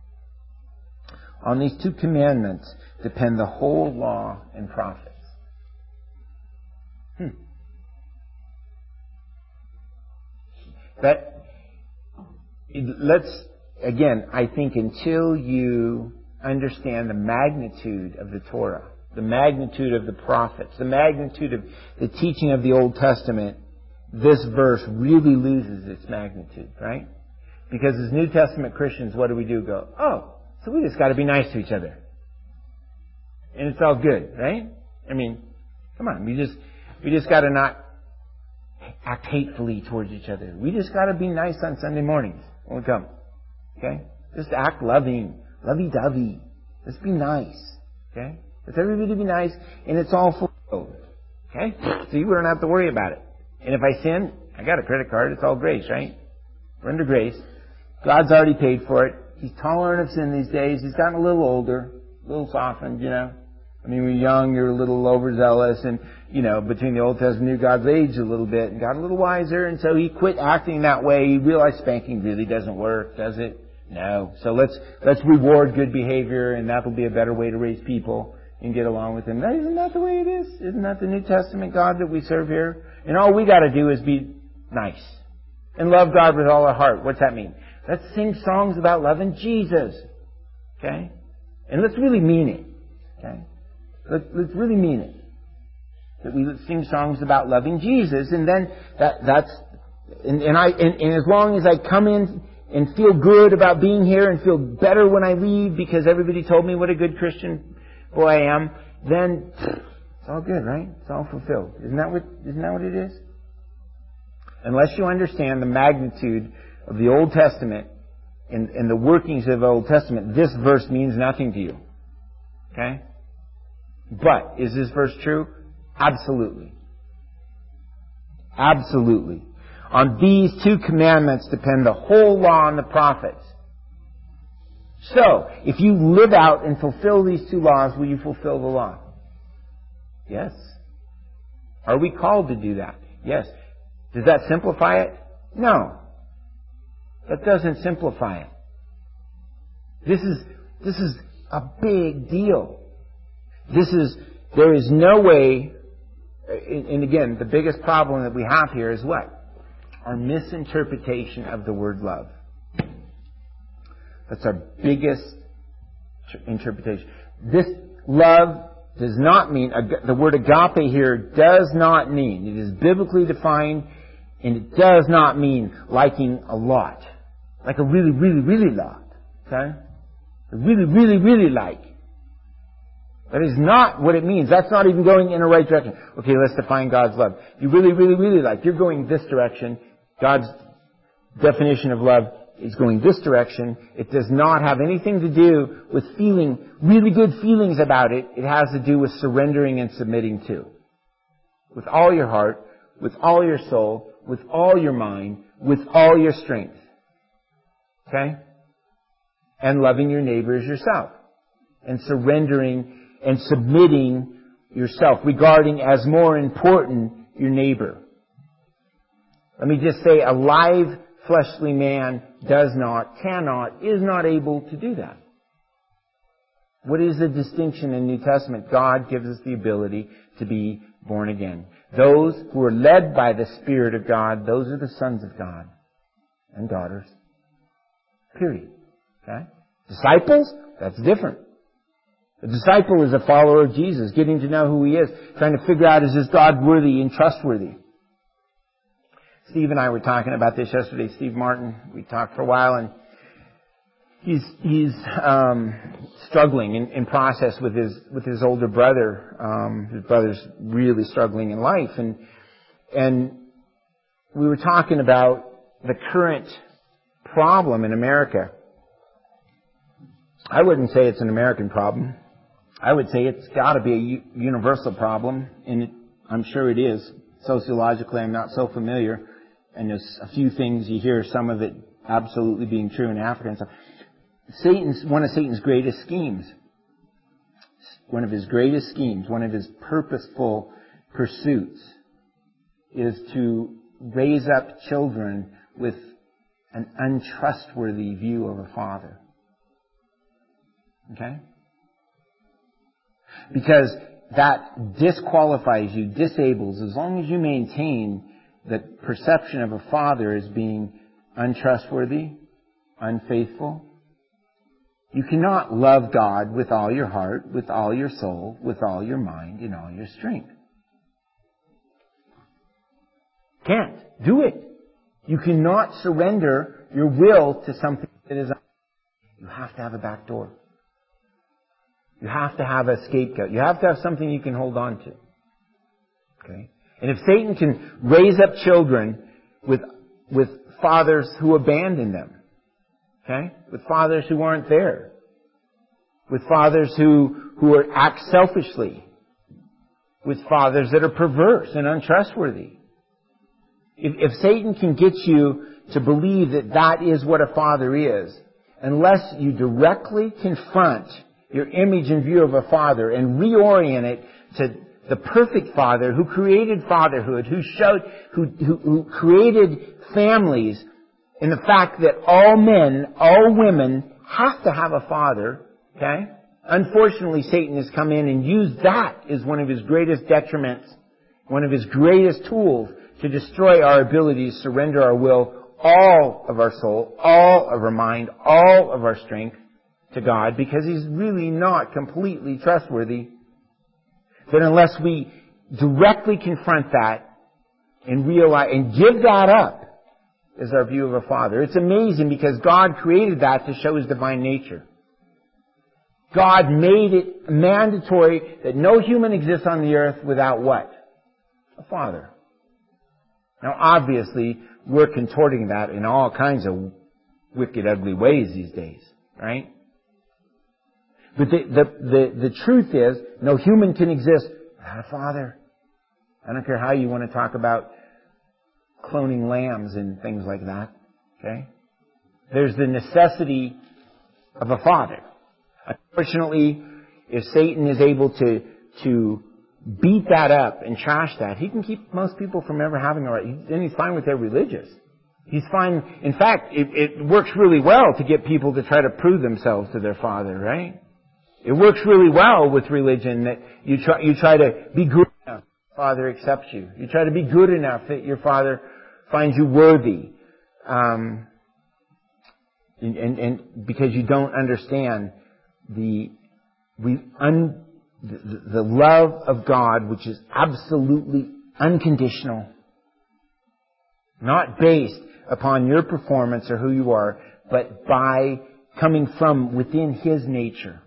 On these 2 commandments depend the whole law and prophets. Again, I think until you understand the magnitude of the Torah, the magnitude of the prophets, the magnitude of the teaching of the Old Testament, this verse really loses its magnitude, right? Because as New Testament Christians, what do? Go, oh, so we just got to be nice to each other. And it's all good, right? I mean, come on, we just got to not act hatefully towards each other. We just got to be nice on Sunday mornings when we come. Okay? Just act loving, lovey-dovey. Just be nice. Okay? Let's everybody be nice, and it's all fulfilled. Okay? So you don't have to worry about it. And if I sin, I got a credit card. It's all grace, right? We're under grace. God's already paid for it. He's tolerant of sin these days. He's gotten a little older, a little softened, I mean, when you're young, you're a little overzealous, and, between the Old Testament and New, God's aged a little bit and got a little wiser, and so he quit acting that way. He realized spanking really doesn't work, does it? No. So let's reward good behavior, and that'll be a better way to raise people and get along with them. Isn't that the way it is? Isn't that the New Testament God that we serve here? And all we got to do is be nice and love God with all our heart. What's that mean? Let's sing songs about loving Jesus. Okay? And let's really mean it. Okay? Let's really mean it. That we sing songs about loving Jesus, and then that's as long as I come in and feel good about being here and feel better when I leave because everybody told me what a good Christian boy I am, then it's all good, right? It's all fulfilled. Isn't that what it is? Unless you understand the magnitude of the Old Testament and the workings of the Old Testament, this verse means nothing to you. Okay? But, is this verse true? Absolutely. Absolutely. On these 2 commandments depend the whole law and the prophets. So, if you live out and fulfill these 2 laws, will you fulfill the law? Yes. Are we called to do that? Yes. Does that simplify it? No. That doesn't simplify it. This is a big deal. There is no way, and again, the biggest problem that we have here is what? Our misinterpretation of the word love. That's our biggest interpretation. This love does not mean, the word agape here does not mean, it is biblically defined, and it does not mean liking a lot. Like a really, really, really lot. Okay? A really, really, really like. That is not what it means. That's not even going in the right direction. Okay, let's define God's love. You really, really, really like. You're going this direction. God's definition of love is going this direction. It does not have anything to do with feeling really good feelings about it. It has to do with surrendering and submitting to. With all your heart, with all your soul, with all your mind, with all your strength. Okay? And loving your neighbor as yourself. And surrendering and submitting yourself, regarding as more important your neighbor. Let me just say, a live fleshly man does not, cannot, is not able to do that. What is the distinction in the New Testament? God gives us the ability to be born again. Those who are led by the Spirit of God, those are the sons of God and daughters. Period. Okay? Disciples? That's different. A disciple is a follower of Jesus, getting to know who He is, trying to figure out, is this God worthy and trustworthy? Steve and I were talking about this yesterday. Steve Martin, we talked for a while, and he's struggling in process with his older brother. His brother's really struggling in life, and we were talking about the current problem in America. I wouldn't say it's an American problem. I would say it's got to be a universal problem, and I'm sure it is. Sociologically, I'm not so familiar. And there's a few things you hear, some of it absolutely being true in Africa and stuff. One of Satan's greatest schemes, one of his purposeful pursuits is to raise up children with an untrustworthy view of a father. Okay? Because that disqualifies you, disables, as long as you maintain the perception of a father as being untrustworthy, unfaithful. You cannot love God with all your heart, with all your soul, with all your mind, and all your strength. Can't. Do it. You cannot surrender your will to something that is... You have to have a back door. You have to have a scapegoat. You have to have something you can hold on to. Okay? And if Satan can raise up children with fathers who abandon them, okay? With fathers who aren't there, with fathers who act selfishly, with fathers that are perverse and untrustworthy. If Satan can get you to believe that that is what a father is, unless you directly confront your image and view of a father and reorient it to the perfect Father who created fatherhood, who created families, and the fact that all men, all women have to have a father, okay? Unfortunately, Satan has come in and used that as one of his greatest detriments, one of his greatest tools to destroy our ability to surrender our will, all of our soul, all of our mind, all of our strength to God, because He's really not completely trustworthy. That unless we directly confront that and realize and give that up as our view of a father. It's amazing because God created that to show His divine nature. God made it mandatory that no human exists on the earth without what? A father. Now obviously we're contorting that in all kinds of wicked, ugly ways these days, right? But the truth is, no human can exist without a father. I don't care how you want to talk about cloning lambs and things like that. Okay? There's the necessity of a father. Unfortunately, if Satan is able to beat that up and trash that, he can keep most people from ever having a right. Then he's fine with their religious. He's fine. In fact, it works really well to get people to try to prove themselves to their father, right? It works really well with religion that you try to be good enough, Father accepts you. You try to be good enough that your Father finds you worthy. And because you don't understand the love of God, which is absolutely unconditional, not based upon your performance or who you are, but by coming from within His nature.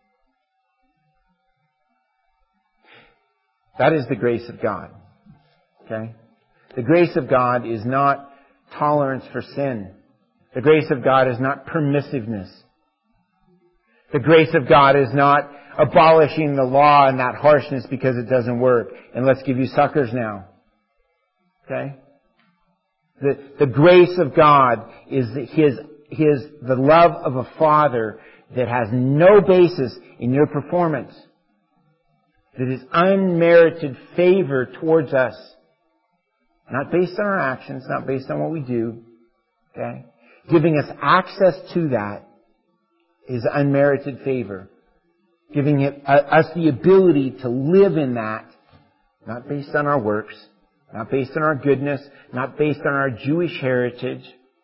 That is the grace of God. Okay? The grace of God is not tolerance for sin. The grace of God is not permissiveness. The grace of God is not abolishing the law and that harshness because it doesn't work. And let's give you suckers now. Okay? The grace of God is the love of a Father that has no basis in your performance. That is unmerited favor towards us. Not based on our actions, not based on what we do. Okay? Giving us access to that is unmerited favor. Giving us the ability to live in that, not based on our works, not based on our goodness, not based on our Jewish heritage,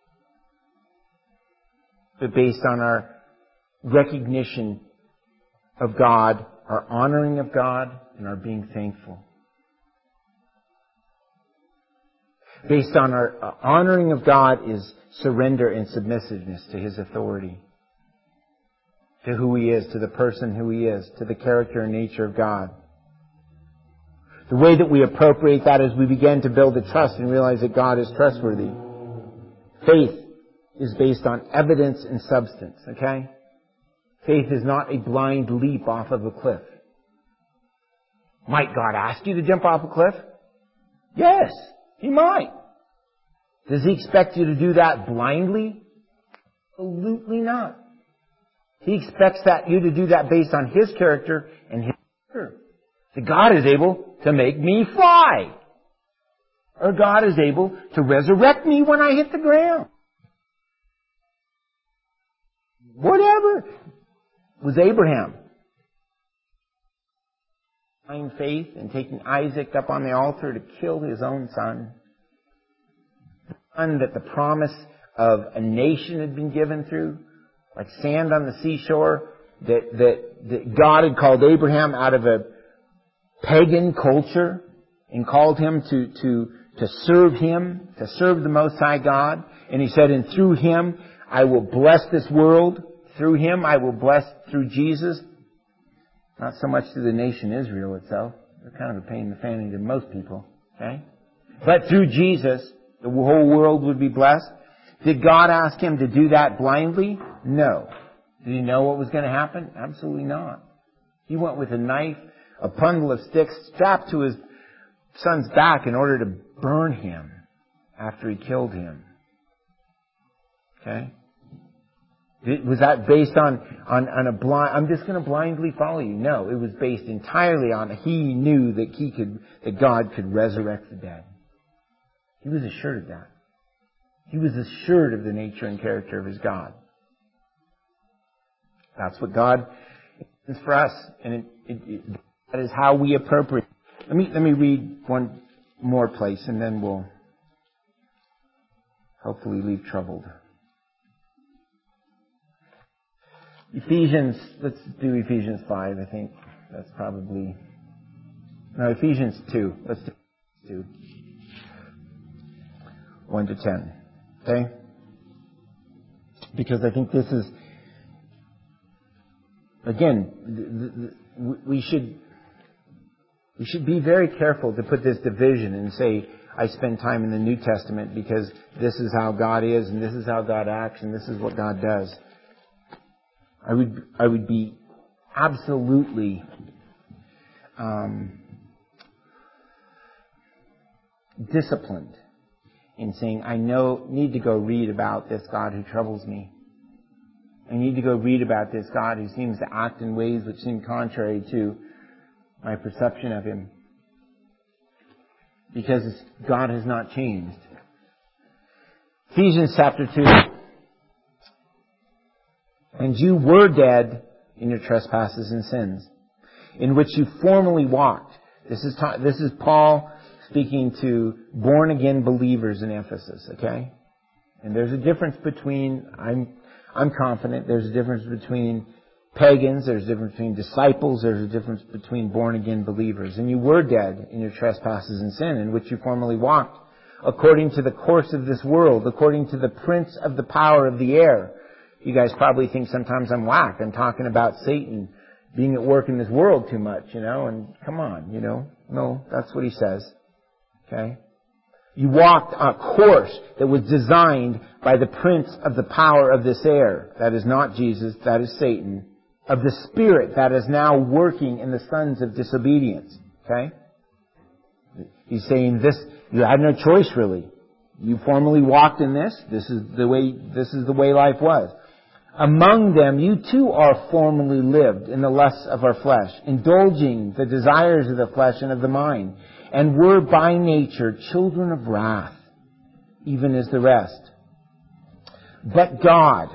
but based on our recognition of God, our honoring of God, and our being thankful. Based on our honoring of God is surrender and submissiveness to His authority, to who He is, to the person who He is, to the character and nature of God. The way that we appropriate that is we begin to build a trust and realize that God is trustworthy. Faith is based on evidence and substance, okay? Faith is not a blind leap off of a cliff. Might God ask you to jump off a cliff? Yes, He might. Does He expect you to do that blindly? Absolutely not. He expects you to do that based on His character and His character. So God is able to make me fly. Or God is able to resurrect me when I hit the ground. Whatever. Was Abraham. Blind faith and taking Isaac up on the altar to kill his own son. The son that the promise of a nation had been given through. Like sand on the seashore. That God had called Abraham out of a pagan culture and called him to serve Him, to serve the Most High God. And He said, and through Him I will bless this world. Through Him I will bless through Jesus. Not so much to the nation Israel itself. They're kind of a pain in the fanny to most people. Okay? But through Jesus, the whole world would be blessed. Did God ask him to do that blindly? No. Did He know what was going to happen? Absolutely not. He went with a knife, a bundle of sticks strapped to his son's back in order to burn him after he killed him. Okay? Was that based on a blind, I'm just going to blindly follow you? No, it was based entirely on he knew that God could resurrect the dead. He was assured of that. He was assured of the nature and character of his God. That's what God is for us, and that is how we appropriate. Let me read one more place, and then we'll hopefully leave troubled. Let's do Ephesians 5, I think. That's probably... No, Ephesians 2. Let's do 2. 1 to 10. Okay? Because I think this is... Again, we should be very careful to put this division and say, I spend time in the New Testament because this is how God is and this is how God acts and this is what God does. I would be absolutely disciplined in saying, need to go read about this God who troubles me. I need to go read about this God who seems to act in ways which seem contrary to my perception of Him. Because God has not changed. Ephesians chapter 2. And you were dead in your trespasses and sins, in which you formerly walked. This is Paul speaking to born-again believers in Ephesus, okay? And there's a difference between, I'm confident, there's a difference between pagans, there's a difference between disciples, there's a difference between born-again believers. And you were dead in your trespasses and sin, in which you formerly walked, according to the course of this world, according to the prince of the power of the air. You guys probably think sometimes I'm whack. I'm talking about Satan being at work in this world too much, and come on, No, that's what he says. Okay? You walked a course that was designed by the prince of the power of this air. That is not Jesus, that is Satan. Of the spirit that is now working in the sons of disobedience. Okay? He's saying this, you had no choice really. You formerly walked in this. This is the way life was. Among them, you too are formerly lived in the lusts of our flesh, indulging the desires of the flesh and of the mind, and were by nature children of wrath, even as the rest. But God,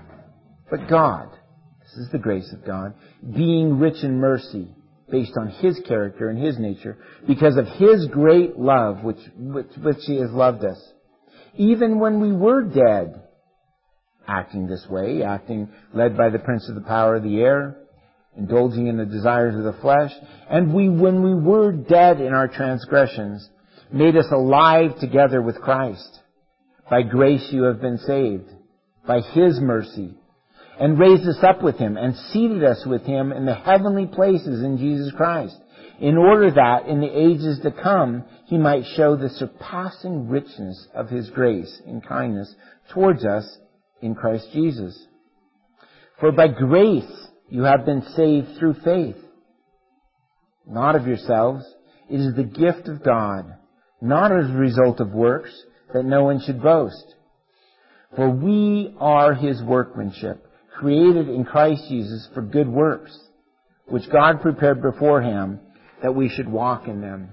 this is the grace of God, being rich in mercy, based on His character and His nature, because of His great love, which He has loved us, even when we were dead, acting this way, led by the prince of the power of the air, indulging in the desires of the flesh, and when we were dead in our transgressions, made us alive together with Christ. By grace you have been saved, by His mercy, and raised us up with Him, and seated us with Him in the heavenly places in Jesus Christ, in order that in the ages to come He might show the surpassing richness of His grace and kindness towards us in Christ Jesus. For by grace you have been saved through faith, not of yourselves. It is the gift of God, not as a result of works, that no one should boast. For we are His workmanship, created in Christ Jesus for good works, which God prepared beforehand that we should walk in them.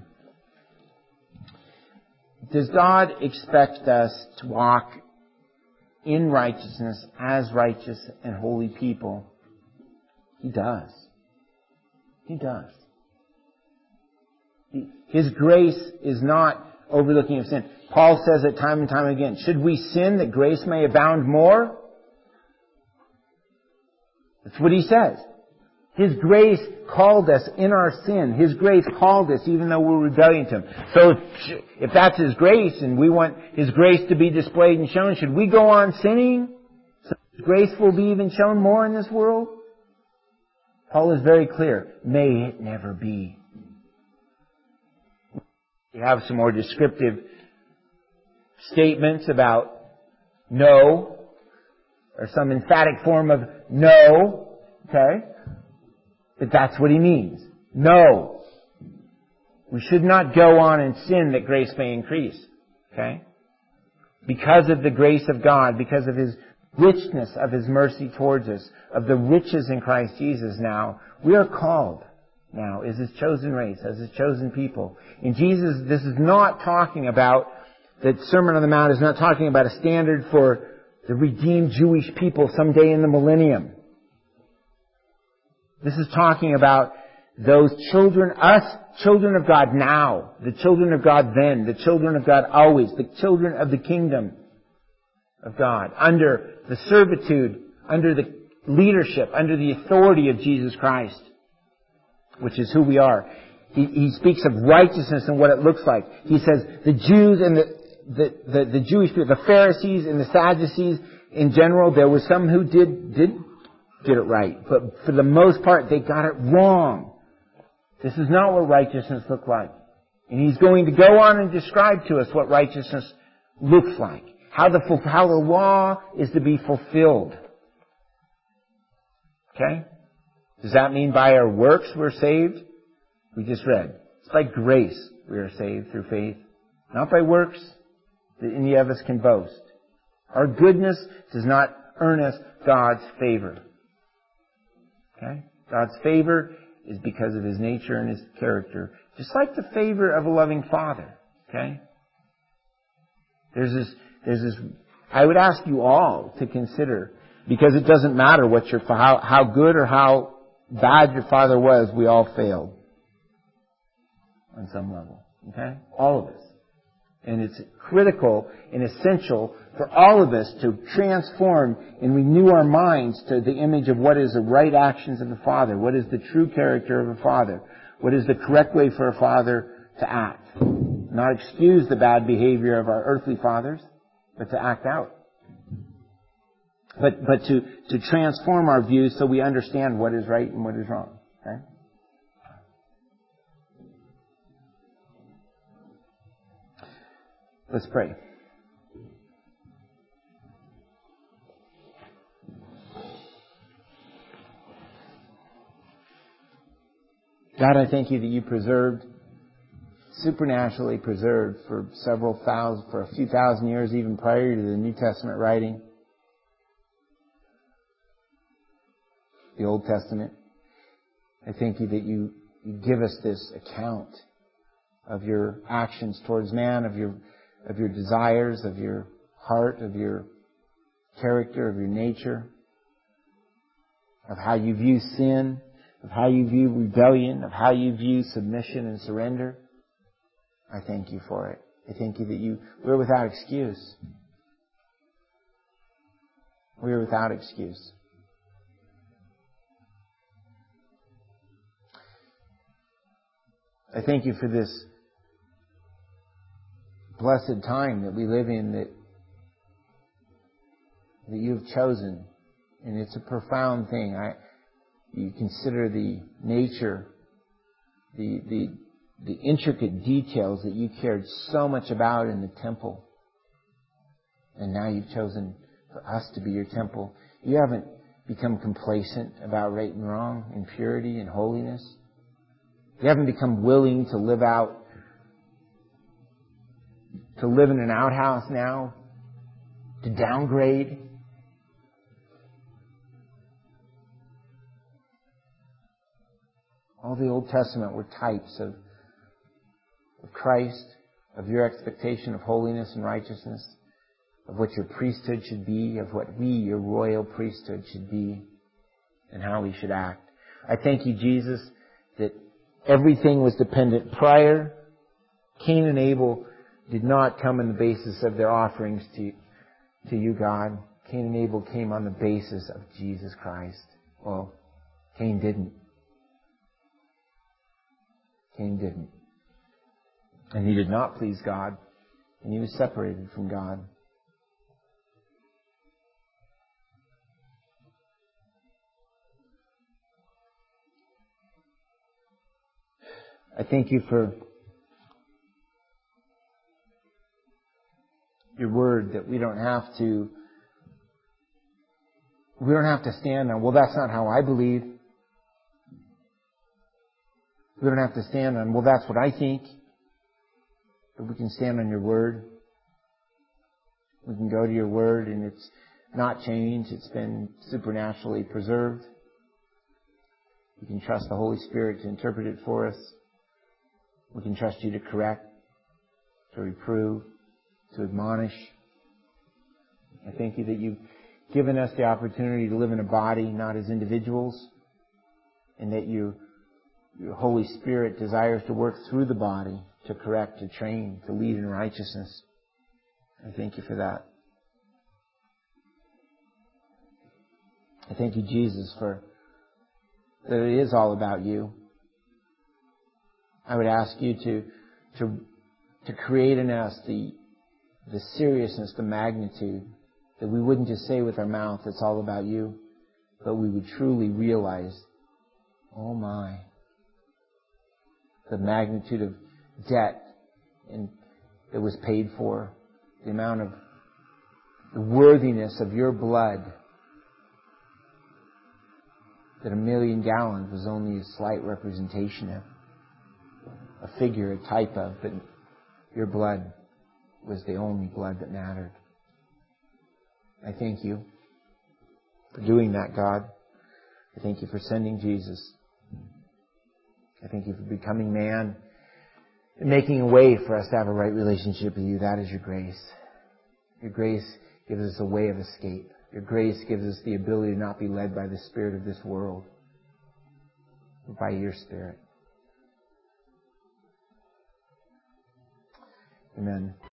Does God expect us to walk in righteousness as righteous and holy people? He does. He does. His grace is not overlooking of sin. Paul says it time and time again. Should we sin that grace may abound more? That's what he says. His grace called us in our sin. His grace called us even though we're rebelling to Him. So if that's His grace and we want His grace to be displayed and shown, should we go on sinning so His grace will be even shown more in this world? Paul is very clear. May it never be. We have some more descriptive statements about no, or some emphatic form of no, okay? But that's what he means. No. We should not go on in sin that grace may increase. Okay? Because of the grace of God, because of His richness of His mercy towards us, of the riches in Christ Jesus now, we are called now as His chosen race, as His chosen people. In Jesus, this is not talking about, the Sermon on the Mount is not talking about a standard for the redeemed Jewish people someday in the millennium. This is talking about those children, us, children of God now, the children of God then, the children of God always, the children of the kingdom of God, under the servitude, under the leadership, under the authority of Jesus Christ, which is who we are. He speaks of righteousness and what it looks like. He says the Jews and the Jewish people, the Pharisees and the Sadducees in general, there were some who did get it right. But for the most part, they got it wrong. This is not what righteousness looked like. And He's going to go on and describe to us what righteousness looks like. How the law is to be fulfilled. Okay? Does that mean by our works we're saved? We just read. It's by grace we are saved through faith. Not by works. that any of us can boast. Our goodness does not earn us God's favor. Okay? God's favor is because of His nature and His character. Just like the favor of a loving Father. Okay? There's this, I would ask you all to consider, because it doesn't matter what how good or how bad your father was, we all failed. On some level. Okay? All of us. And it's critical and essential for all of us to transform and renew our minds to the image of what is the right actions of a father. What is the true character of a father? What is the correct way for a father to act? Not excuse the bad behavior of our earthly fathers, but to act out. But to transform our views so we understand what is right and what is wrong. Okay? Let's pray. God, I thank You that You preserved, supernaturally preserved for a few thousand years, even prior to the New Testament writing, the Old Testament. I thank You that You give us this account of Your actions towards man, of Your desires, of Your heart, of Your character, of Your nature, of how You view sin, of how You view rebellion, of how You view submission and surrender. I thank You for it. I thank You that we're without excuse. We're without excuse. I thank You for this blessed time that we live in, that You've chosen. And it's a profound thing. You consider the nature, the intricate details that You cared so much about in the temple. And now You've chosen for us to be Your temple. You haven't become complacent about right and wrong and purity and holiness. You haven't become willing to live in an outhouse now, to downgrade. All the Old Testament were types of Christ, of Your expectation of holiness and righteousness, of what Your priesthood should be, of what we, Your royal priesthood, should be, and how we should act. I thank You, Jesus, that everything was dependent prior. Cain and Abel did not come on the basis of their offerings to You, God. Cain and Abel came on the basis of Jesus Christ. Well, Cain didn't. Cain didn't. And he did not please God. And he was separated from God. I thank You for Your word, that we don't have to stand on, well, that's not how I believe. We don't have to stand on, well, that's what I think. But we can stand on Your word. We can go to Your word and it's not changed. It's been supernaturally preserved. We can trust the Holy Spirit to interpret it for us. We can trust You to correct, to reprove, to admonish. I thank You that You've given us the opportunity to live in a body, not as individuals, and that Your Holy Spirit desires to work through the body to correct, to train, to lead in righteousness. I thank You for that. I thank You, Jesus, for that it is all about You. I would ask You to create in us the seriousness, the magnitude, that we wouldn't just say with our mouth, it's all about You, but we would truly realize, oh my, the magnitude of debt that was paid for, the amount of the worthiness of Your blood, that 1,000,000 gallons was only a slight representation of, a figure, a type of, but Your blood was the only blood that mattered. I thank you for doing that, God. I thank you for sending Jesus. I thank you for becoming man and making a way for us to have a right relationship with you. That is your grace. Your grace gives us a way of escape. Your grace gives us the ability to not be led by the spirit of this world, but by your Spirit. Amen.